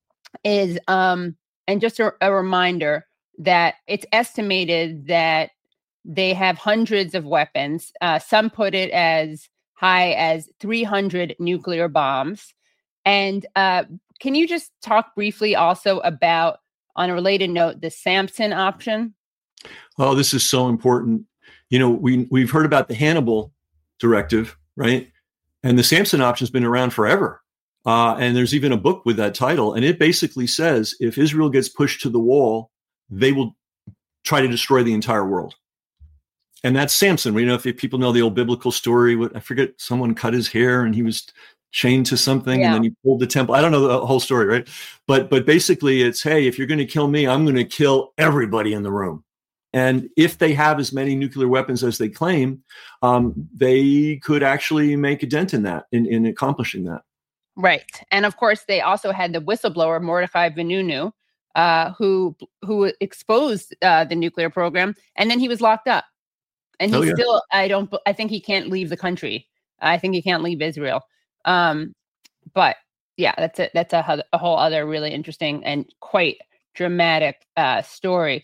is, um, and just a, a reminder that it's estimated that they have hundreds of weapons. Uh, some put it as high as three hundred nuclear bombs. And uh, can you just talk briefly also about, on a related note, the Samson option? Oh, this is so important. You know, we, we've heard about the Hannibal directive, right? And the Samson option has been around forever. Uh, and there's even a book with that title. And it basically says, if Israel gets pushed to the wall, they will try to destroy the entire world. And that's Samson. You know, if people know the old biblical story, what I forget, someone cut his hair and he was chained to something, yeah. and then he pulled the temple. I don't know the whole story, right? But, but basically it's, hey, if you're going to kill me, I'm going to kill everybody in the room. And if they have as many nuclear weapons as they claim, um, they could actually make a dent in that, in, in accomplishing that. Right. And of course, they also had the whistleblower, Mordechai Vanunu, uh, who who exposed uh, the nuclear program. And then he was locked up. And he oh, yeah. still, I don't, I think he can't leave the country. I think he can't leave Israel. Um, but yeah, that's a, that's a, a whole other really interesting and quite dramatic uh, story.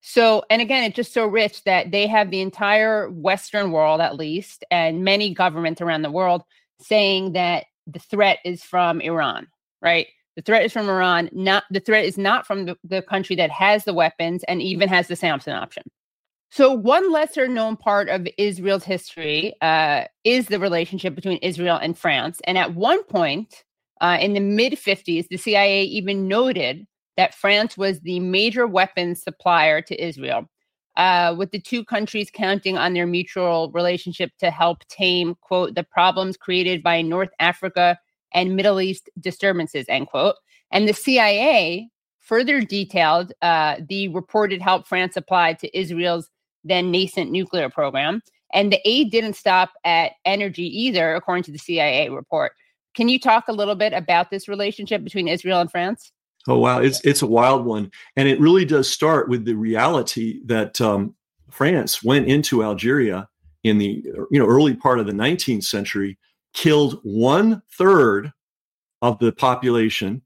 So, and again, it's just so rich that they have the entire Western world, at least, and many governments around the world saying that the threat is from Iran, right? The threat is from Iran. Not the threat is not from the, the country that has the weapons and even has the Samson option. So one lesser known part of Israel's history uh, is the relationship between Israel and France. And at one point uh, in the mid fifties, the C I A even noted that France was the major weapons supplier to Israel, uh, with the two countries counting on their mutual relationship to help tame, quote, the problems created by North Africa and Middle East disturbances, end quote. And the C I A further detailed uh, the reported help France applied to Israel's then nascent nuclear program. And the aid didn't stop at energy either, according to the C I A report. Can you talk a little bit about this relationship between Israel and France? Oh, wow. It's it's a wild one. And it really does start with the reality that um, France went into Algeria in the you know early part of the nineteenth century, killed one third of the population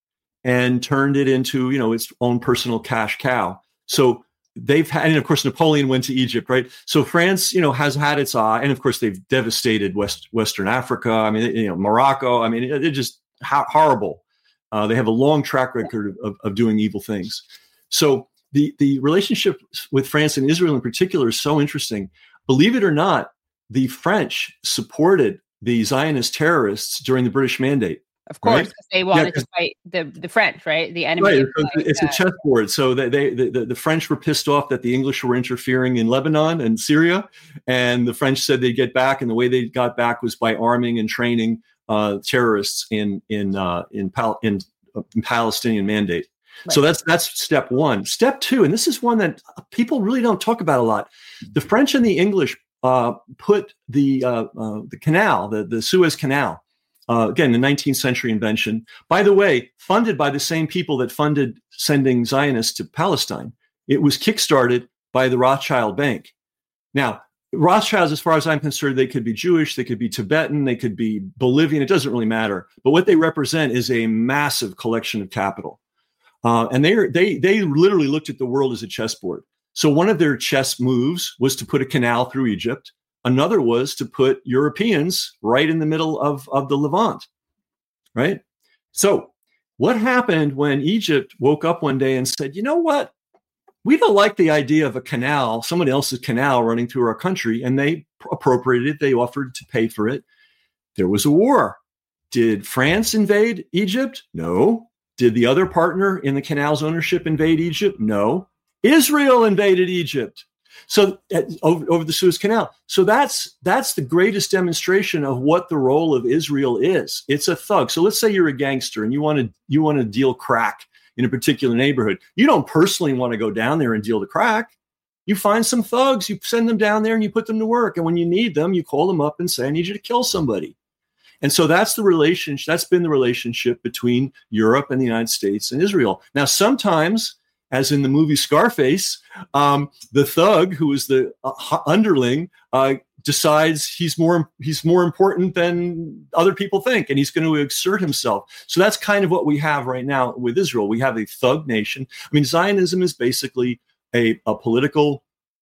and turned it into, you know, its own personal cash cow. So they've had, and of course, Napoleon went to Egypt, right? So France, you know, has had its eye, and of course, they've devastated West Western Africa. I mean, you know, Morocco. I mean, they're just ho- horrible. Uh, they have a long track record of, of doing evil things. So the the relationship with France and Israel in particular is so interesting. Believe it or not, the French supported the Zionist terrorists during the British Mandate. Of course, right? because they wanted yeah, to fight the, the French, right? The enemy. Right. Like, it's uh, a chessboard. So they, they the, the French were pissed off that the English were interfering in Lebanon and Syria. And the French said they'd get back. And the way they got back was by arming and training uh, terrorists in in uh, in, Pal- in, uh, in Palestinian Mandate. Right. So that's that's step one. Step two, and this is one that people really don't talk about a lot. The French and the English uh, put the uh, uh, the canal, the, the Suez Canal, Uh, again, the nineteenth century invention, by the way, funded by the same people that funded sending Zionists to Palestine. It was kickstarted by the Rothschild Bank. Now, Rothschilds, as far as I'm concerned, they could be Jewish, they could be Tibetan, they could be Bolivian. It doesn't really matter. But what they represent is a massive collection of capital. Uh, and they, they, they literally looked at the world as a chessboard. So one of their chess moves was to put a canal through Egypt. Another was to put Europeans right in the middle of, of the Levant, right? So what happened when Egypt woke up one day and said, you know what? We don't like the idea of a canal, someone else's canal running through our country, and they appropriated it. They offered to pay for it. There was a war. Did France invade Egypt? No. Did the other partner in the canal's ownership invade Egypt? No. Israel invaded Egypt. So uh, over, over the Suez Canal. So that's that's the greatest demonstration of what the role of Israel is. It's a thug. So let's say you're a gangster and you want to you want to deal crack in a particular neighborhood. You don't personally want to go down there and deal the crack. You find some thugs, you send them down there and you put them to work. And when you need them, you call them up and say, I need you to kill somebody. And so that's the relationship. That's been the relationship between Europe and the United States and Israel. Now, sometimes, as in the movie Scarface, um, the thug, who is the uh, underling, uh, decides he's more he's more important than other people think, and he's going to exert himself. So that's kind of what we have right now with Israel. We have a thug nation. I mean, Zionism is basically a, a political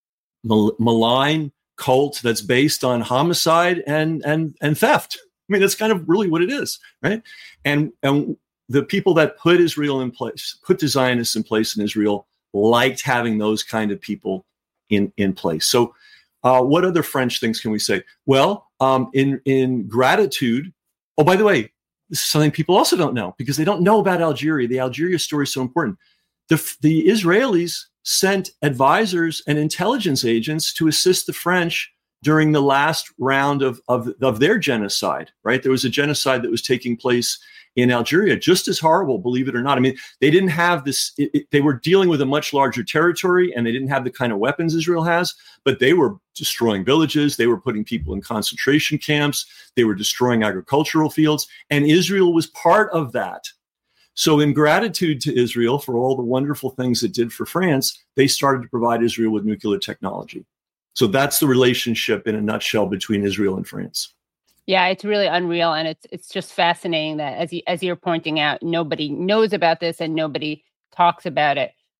mal- malign cult that's based on homicide and and and theft. I mean, that's kind of really what it is, right? And and the people that put Israel in place, put the Zionists in place in Israel, liked having those kind of people in, in place. So uh, what other French things can we say? Well, um, in, in gratitude, oh, by the way, this is something people also don't know because they don't know about Algeria. The Algeria story is so important. The, the Israelis sent advisors and intelligence agents to assist the French during the last round of, of, of their genocide, right? There was a genocide that was taking place in Algeria, just as horrible, believe it or not. I mean, they didn't have this, it, it, they were dealing with a much larger territory and they didn't have the kind of weapons Israel has, but they were destroying villages. They were putting people in concentration camps. They were destroying agricultural fields. And Israel was part of that. So in gratitude to Israel for all the wonderful things it did for France, they started to provide Israel with nuclear technology. So that's the relationship in a nutshell between Israel and France. Yeah, it's really unreal, and it's it's just fascinating that, as you as you're pointing out, nobody knows about this and nobody talks about it.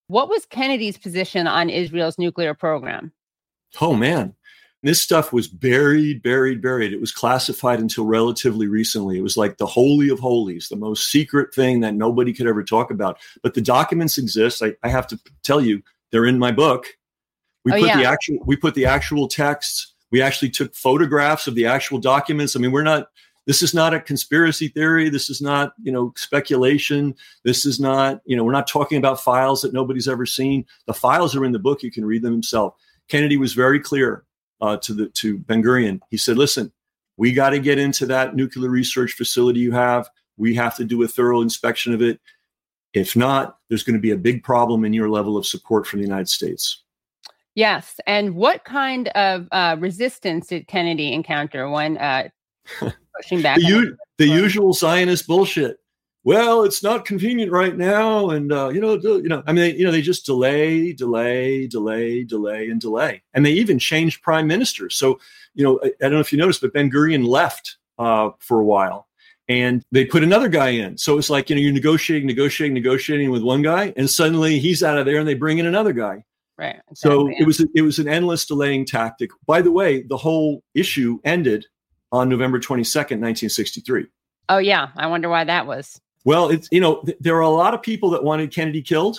What was Kennedy's position on Israel's nuclear program? Oh, man. This stuff was buried, buried, buried. It was classified until relatively recently. It was like the holy of holies, the most secret thing that nobody could ever talk about. But the documents exist. I, I have to tell you, they're in my book. We oh, put yeah. the actual, we put the actual texts. We actually took photographs of the actual documents. I mean, we're not, this is not a conspiracy theory. This is not, you know, speculation. This is not, you know, we're not talking about files that nobody's ever seen. The files are in the book. You can read them himself. Kennedy was very clear. Uh, to the to Ben-Gurion. He said, listen, we got to get into that nuclear research facility you have. We have to do a thorough inspection of it. If not, there's going to be a big problem in your level of support from the United States. Yes. And what kind of uh, resistance did Kennedy encounter when uh, pushing back? the, u- the usual Zionist bullshit. Well, it's not convenient right now. And, uh, you know, you know, I mean, they, you know, they just delay, delay, delay, delay, and delay. And they even changed prime ministers. So, you know, I, I don't know if you noticed, but Ben-Gurion left uh, for a while and they put another guy in. So it's like, you know, you're negotiating, negotiating, negotiating with one guy and suddenly he's out of there and they bring in another guy. Right. Exactly, so yeah. it was, it was an endless delaying tactic. By the way, the whole issue ended on November twenty-second, nineteen sixty-three. Oh, yeah. I wonder why that was. Well, it's, you know, th- there are a lot of people that wanted Kennedy killed.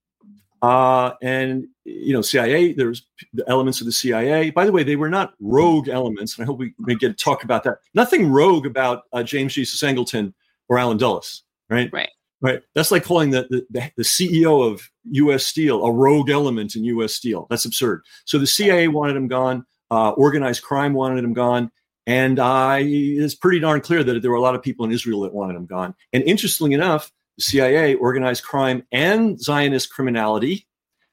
Uh, and, you know, C I A, there's p- the elements of the C I A. By the way, they were not rogue elements. And I hope we may get to talk about that. Nothing rogue about uh, James Jesus Angleton or Alan Dulles, right? Right. Right. That's like calling the, the, the, the C E O of U S Steel a rogue element in U S Steel. That's absurd. So the C I A wanted him gone. Uh, organized crime wanted him gone. And I, it's pretty darn clear that there were a lot of people in Israel that wanted him gone. And interestingly enough, the C I A, organized crime, and Zionist criminality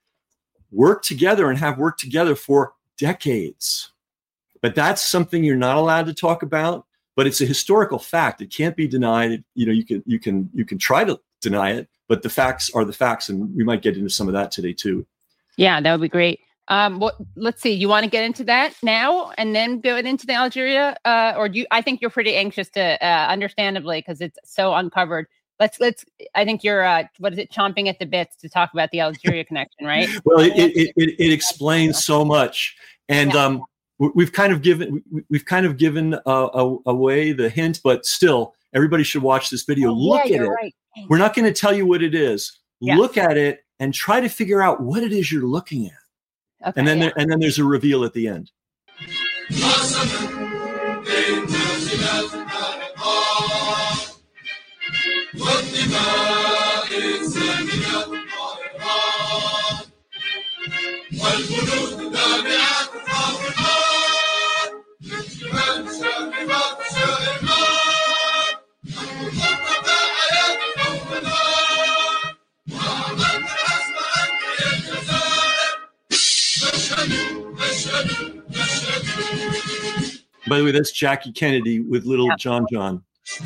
work together and have worked together for decades. But that's something you're not allowed to talk about. But it's a historical fact. It can't be denied. You know, you can you can you can try to deny it, but the facts are the facts, and we might get into some of that today too. Yeah, that would be great. Um, what, let's see. You want to get into that now and then go into the Algeria, uh, or do you? I think you're pretty anxious to, uh, understandably, because it's so uncovered. Let's let's. I think you're uh, what is it? Chomping at the bits to talk about the Algeria connection, right? Well, it it, it it explains so much, and yeah. um, we've kind of given we've kind of given uh, a, away the hint, but still, everybody should watch this video. Oh, Look yeah, at you're it. right. We're not going to tell you what it is. Yeah. Look at it and try to figure out what it is you're looking at. Okay, and then yeah. there, and then there's a reveal at the end. By the way, that's Jackie Kennedy with little yeah. John John.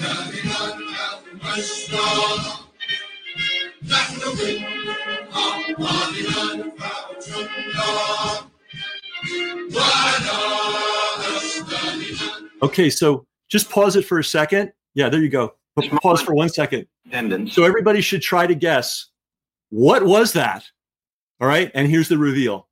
Okay, so just pause it for a second. Yeah, there you go. Pause for one second. So everybody should try to guess, what was that? All right, and here's the reveal.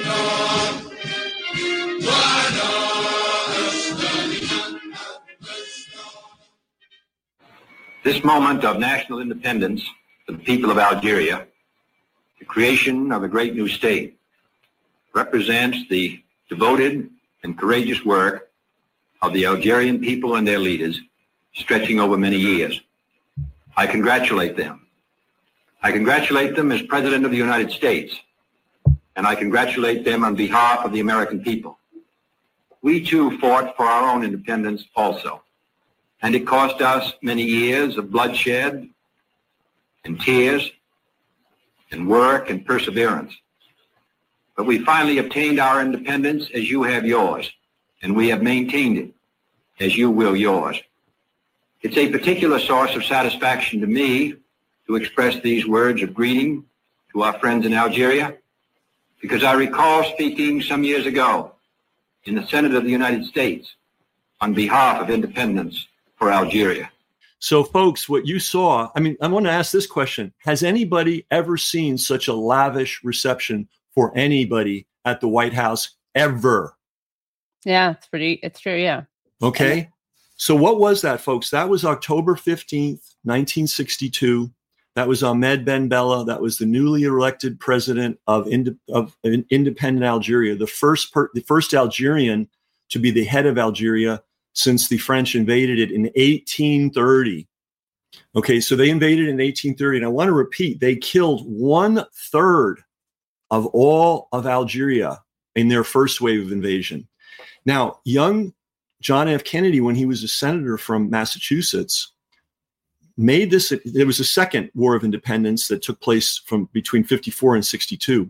This moment of national independence for the people of Algeria, the creation of a great new state, represents the devoted and courageous work of the Algerian people and their leaders, stretching over many years. I congratulate them. I congratulate them as President of the United States, and I congratulate them on behalf of the American people. We too fought for our own independence also. And it cost us many years of bloodshed and tears and work and perseverance. But we finally obtained our independence as you have yours, and we have maintained it as you will yours. It's a particular source of satisfaction to me to express these words of greeting to our friends in Algeria, because I recall speaking some years ago in the Senate of the United States on behalf of independence for Algeria. So, folks, what you saw, I mean, I want to ask this question. Has anybody ever seen such a lavish reception for anybody at the White House ever? Yeah, it's pretty, it's true. Yeah. Okay. So what was that, folks? That was October fifteenth, nineteen sixty-two. That was Ahmed Ben Bella. That was the newly elected president of, ind- of independent Algeria, the first per- the first Algerian to be the head of Algeria since the French invaded it in eighteen thirty. Okay, so they invaded in eighteen thirty. And I want to repeat, they killed one third of all of Algeria in their first wave of invasion. Now, young John F. Kennedy, when he was a senator from Massachusetts, made this, there was a second war of independence that took place from between fifty-four and sixty-two,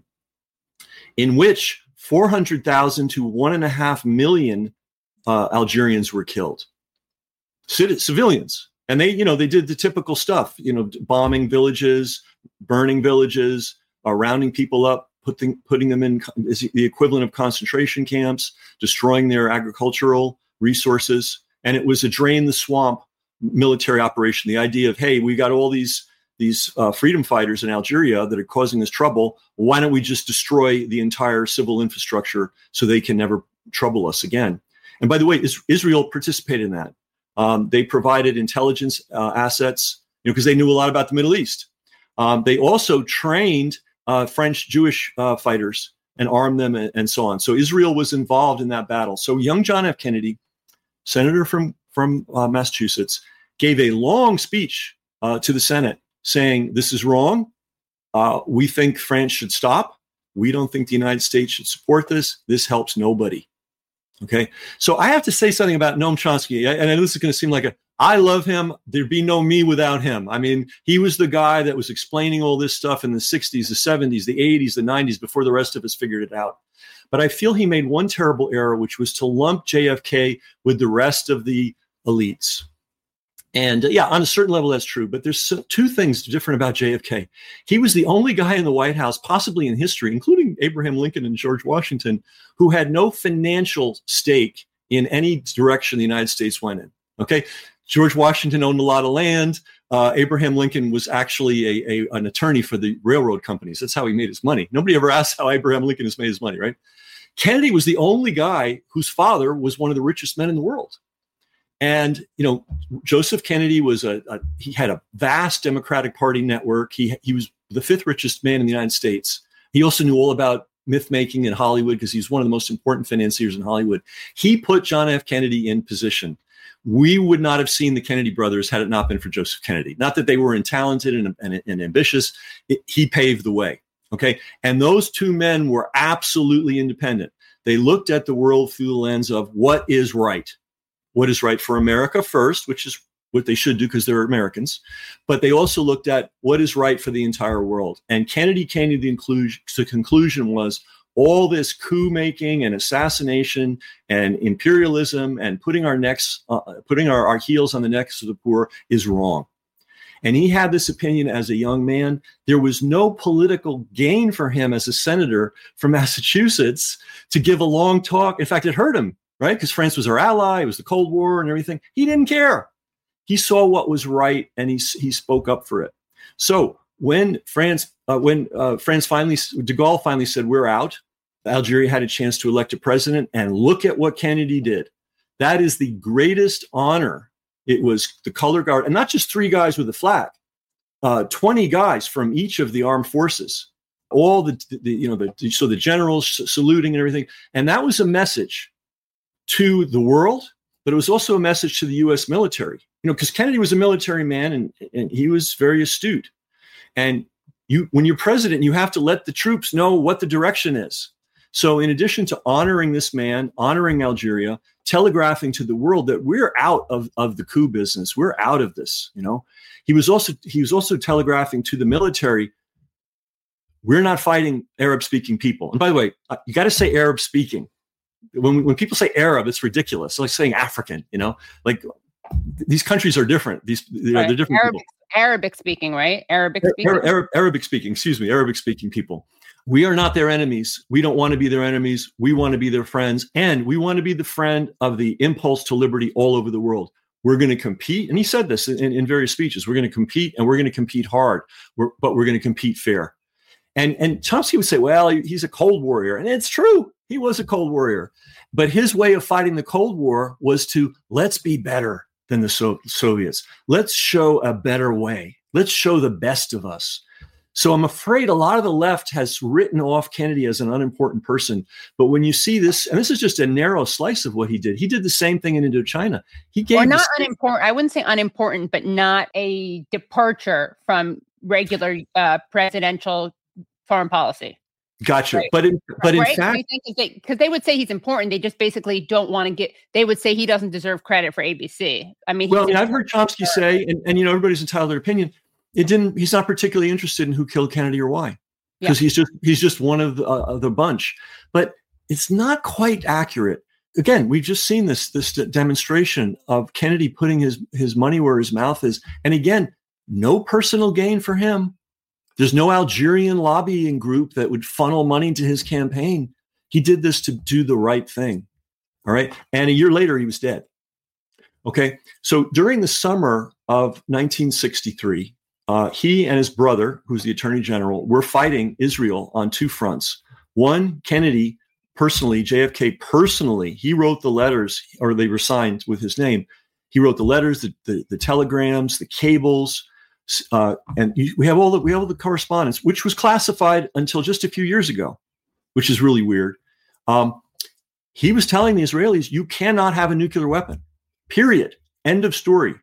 in which four hundred thousand to one and a half million uh, Algerians were killed. C- civilians. And they, you know, they did the typical stuff, you know, bombing villages, burning villages, uh, rounding people up, putting, putting them in is the equivalent of concentration camps, destroying their agricultural resources. And it was a drain the swamp military operation. The idea of, hey, we got all these these uh, freedom fighters in Algeria that are causing this trouble. Why don't we just destroy the entire civil infrastructure so they can never trouble us again? And by the way, is, Israel participated in that. Um, they provided intelligence uh, assets, you know, because they knew a lot about the Middle East. Um, they also trained uh, French Jewish uh, fighters and armed them and, and so on. So Israel was involved in that battle. So young John F. Kennedy, senator from from uh, Massachusetts, gave a long speech uh, to the Senate saying, this is wrong. Uh, we think France should stop. We don't think the United States should support this. This helps nobody. Okay. So I have to say something about Noam Chomsky. And I know this is going to seem like a, I love him. There'd be no me without him. I mean, he was the guy that was explaining all this stuff in the sixties, the seventies, the eighties, the nineties, before the rest of us figured it out. But I feel he made one terrible error, which was to lump J F K with the rest of the elites. And uh, yeah, on a certain level, that's true. But there's so, two things different about J F K. He was the only guy in the White House, possibly in history, including Abraham Lincoln and George Washington, who had no financial stake in any direction the United States went in. Okay. George Washington owned a lot of land. Uh, Abraham Lincoln was actually a, a, an attorney for the railroad companies. That's how he made his money. Nobody ever asked how Abraham Lincoln has made his money, right? Kennedy was the only guy whose father was one of the richest men in the world. And, you know, Joseph Kennedy was a, a he had a vast Democratic Party network. He he was the fifth richest man in the United States. He also knew all about myth making in Hollywood because he was one of the most important financiers in Hollywood. He put John F. Kennedy in position. We would not have seen the Kennedy brothers had it not been for Joseph Kennedy. Not that they weren't talented and, and, and ambitious. It, he paved the way. Okay. And those two men were absolutely independent. They looked at the world through the lens of what is right. What is right for America first, which is what they should do because they're Americans. But they also looked at what is right for the entire world. And Kennedy came to the conclusion, the conclusion was all this coup making and assassination and imperialism and putting our necks, uh, putting our, our heels on the necks of the poor is wrong. And he had this opinion as a young man. There was no political gain for him as a senator from Massachusetts to give a long talk. In fact, it hurt him, right? Because France was our ally. It was the Cold War and everything. He didn't care. He saw what was right and he, he spoke up for it. So when France, uh, when uh, France finally, de Gaulle finally said, we're out, Algeria had a chance to elect a president, and look at what Kennedy did. That is the greatest honor. It was the color guard, and not just three guys with a flag, uh, twenty guys from each of the armed forces, all the, the you know, the, so the generals saluting and everything. And that was a message to the world, but it was also a message to the U S military, you know, because Kennedy was a military man and, and he was very astute. And you, when you're president, you have to let the troops know what the direction is. So in addition to honoring this man, honoring Algeria, telegraphing to the world that we're out of, of the coup business, we're out of this, you know, he was also, he was also telegraphing to the military, we're not fighting Arab speaking people. And by the way, you got to say Arab speaking. When, when people say Arab, it's ridiculous. It's like saying African, you know, like these countries are different. These you know, right. they're different Arabic, people. Arabic speaking, right? Arabic speaking. Arab, Arab, Arabic speaking, excuse me, Arabic speaking people. We are not their enemies. We don't want to be their enemies. We want to be their friends. And we want to be the friend of the impulse to liberty all over the world. We're going to compete. And he said this in, in various speeches. We're going to compete and we're going to compete hard, we're, but we're going to compete fair. And, and Chomsky would say, well, he's a Cold Warrior. And it's true. He was a Cold Warrior. But his way of fighting the Cold War was to let's be better than the so- Soviets. Let's show a better way. Let's show the best of us. So I'm afraid a lot of the left has written off Kennedy as an unimportant person. But when you see this, and this is just a narrow slice of what he did, he did the same thing in Indochina. He gave or not the- unimportant. I wouldn't say unimportant, but not a departure from regular uh, presidential foreign policy. Gotcha. Right. But in, but in right? fact, because they, 'cause they would say he's important. They just basically don't want to get, they would say he doesn't deserve credit for A B C. I mean, well, he's I've heard Chomsky say, and, and you know, everybody's entitled to their opinion. It didn't, he's not particularly interested in who killed Kennedy or why, because yeah. he's just, he's just one of the, uh, of the bunch, but it's not quite accurate. Again, we've just seen this, this demonstration of Kennedy putting his, his money where his mouth is. And again, no personal gain for him. There's no Algerian lobbying group that would funnel money into his campaign. He did this to do the right thing. All right. And a year later, he was dead. Okay. So during the summer of nineteen sixty-three, uh, he and his brother, who's the attorney general, were fighting Israel on two fronts. One, Kennedy personally, J F K personally, he wrote the letters, or they were signed with his name. He wrote the letters, the, the, the telegrams, the cables. Uh, and we have all the we have all the correspondence, which was classified until just a few years ago, which is really weird. Um, he was telling the Israelis, "You cannot have a nuclear weapon. Period. End of story.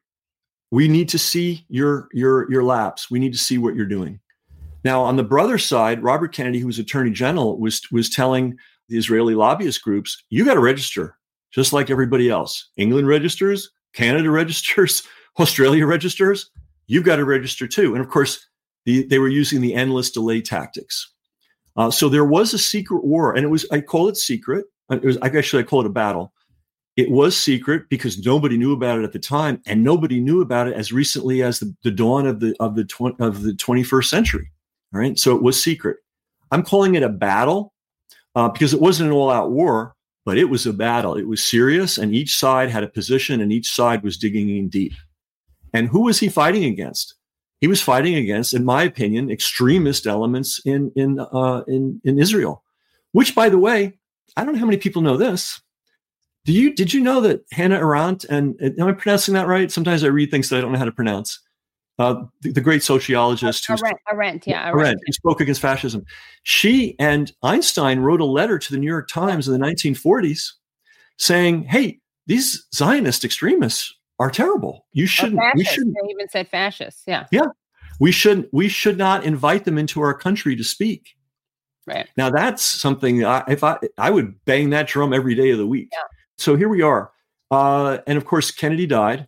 We need to see your your your labs. We need to see what you're doing." Now, on the brother side, Robert Kennedy, who was Attorney General, was was telling the Israeli lobbyist groups, "You got to register, just like everybody else. England registers, Canada registers, Australia registers. You've got to register too." And of course, the, they were using the endless delay tactics. Uh, so there was a secret war, and it was, I call it secret. It was, actually, I call it a battle. It was secret because nobody knew about it at the time, and nobody knew about it as recently as the, the dawn of the of the tw- of the twenty-first century. All right, so it was secret. I'm calling it a battle uh, because it wasn't an all-out war, but it was a battle. It was serious, and each side had a position, and each side was digging in deep. And who was he fighting against? He was fighting against, in my opinion, extremist elements in in uh, in in Israel. Which, by the way, I don't know how many people know this. Do you did you know that Hannah Arendt, and am I pronouncing that right? Sometimes I read things that I don't know how to pronounce. Uh, the, the great sociologist, who Arendt, Arendt, yeah, Arendt, Arendt. who spoke against fascism. She and Einstein wrote a letter to the New York Times in the nineteen forties, saying, "Hey, these Zionist extremists are terrible. You shouldn't. We shouldn't." They even said fascists. Yeah. Yeah. We should. We should not invite them into our country to speak. Right. Now that's something. I, if I, I would bang that drum every day of the week. Yeah. So here we are. Uh, and of course, Kennedy died.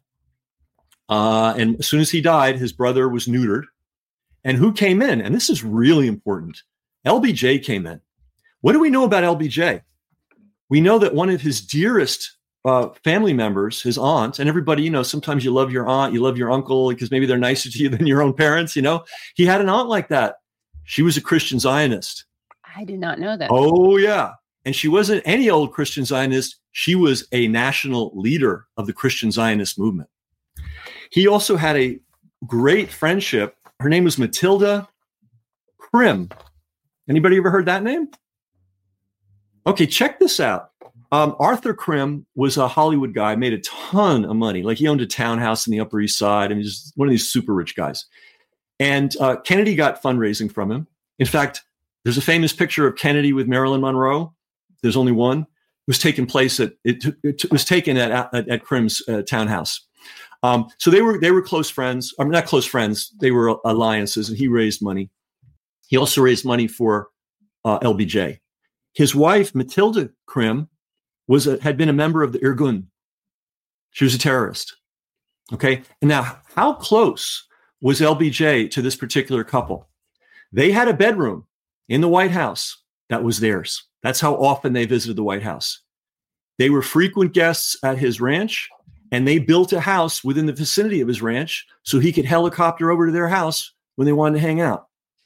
Uh, and as soon as he died, his brother was neutered. And who came in? And this is really important. L B J came in. What do we know about L B J? We know that one of his dearest uh, family members, his aunt, and everybody, you know, sometimes you love your aunt, you love your uncle because maybe they're nicer to you than your own parents, you know. He had an aunt like that. She was a Christian Zionist. I did not know that. Oh, yeah. And she wasn't any old Christian Zionist. She was a national leader of the Christian Zionist movement. He also had a great friendship. Her name was Matilda Krim. Anybody ever heard that name? Okay, check this out. Um, Arthur Krim was a Hollywood guy, made a ton of money. Like he owned a townhouse in the Upper East Side, and he was one of these super rich guys. And uh, Kennedy got fundraising from him. In fact, there's a famous picture of Kennedy with Marilyn Monroe. There's only one. It was taken place at it, it was taken at at, at Krim's uh, townhouse. Um, so they were they were close friends. I mean, not close friends. They were alliances, and he raised money. He also raised money for uh, L B J. His wife Matilda Krim was a, had been a member of the Irgun. She was a terrorist. Okay, and now how close was L B J to this particular couple? They had a bedroom in the White House that was theirs. That's how often they visited the White House. They were frequent guests at his ranch, and they built a house within the vicinity of his ranch so he could helicopter over to their house when they wanted to hang out.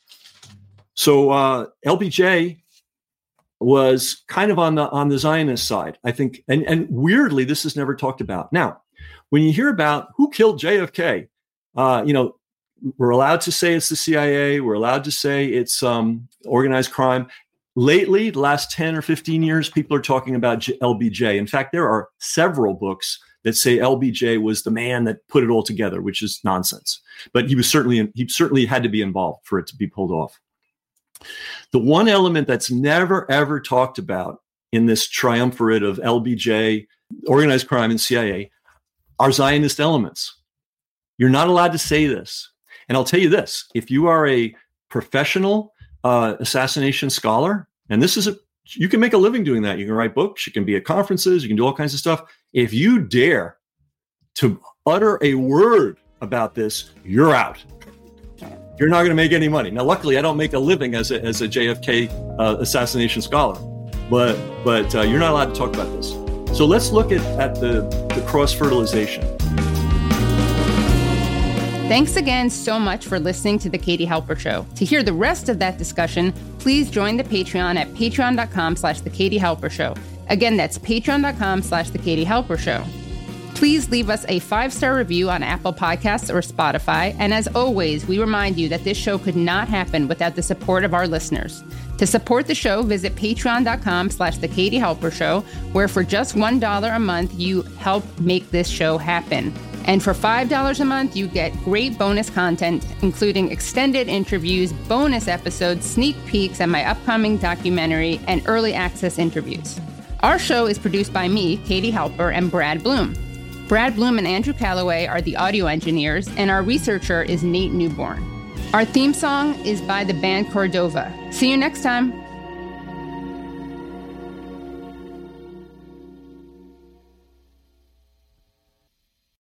So uh, L B J was kind of on the on the Zionist side, I think. And, and weirdly, this is never talked about. Now, when you hear about who killed J F K, uh, you know, we're allowed to say it's the C I A. We're allowed to say it's um, organized crime. Lately, the last ten or fifteen years, people are talking about L B J. In fact, there are several books that say L B J was the man that put it all together, which is nonsense. But he was certainly he certainly had to be involved for it to be pulled off. The one element that's never, ever talked about in this triumvirate of L B J, organized crime, and C I A are Zionist elements. You're not allowed to say this. And I'll tell you this, if you are a professional uh, assassination scholar, and this is a, you can make a living doing that. You can write books, you can be at conferences, you can do all kinds of stuff. If you dare to utter a word about this, you're out. You're not going to make any money. Now, luckily, I don't make a living as a, as a J F K uh, assassination scholar, but but uh, you're not allowed to talk about this. So let's look at, at the, the cross-fertilization. Thanks again so much for listening to The Katie Halper Show. To hear the rest of that discussion, please join the Patreon at patreon.com slash The Katie Halper Show. Again, that's patreon.com slash The Katie Halper Show. Please leave us a five-star review on Apple Podcasts or Spotify. And as always, we remind you that this show could not happen without the support of our listeners. To support the show, visit patreon.com slash The Katie Halper Show, where for just one dollar a month, you help make this show happen. And for five dollars a month, you get great bonus content, including extended interviews, bonus episodes, sneak peeks at my upcoming documentary, and early access interviews. Our show is produced by me, Katie Halper, and Brad Bloom. Brad Bloom and Andrew Calloway are the audio engineers, and our researcher is Nate Newborn. Our theme song is by the band Cordova. See you next time.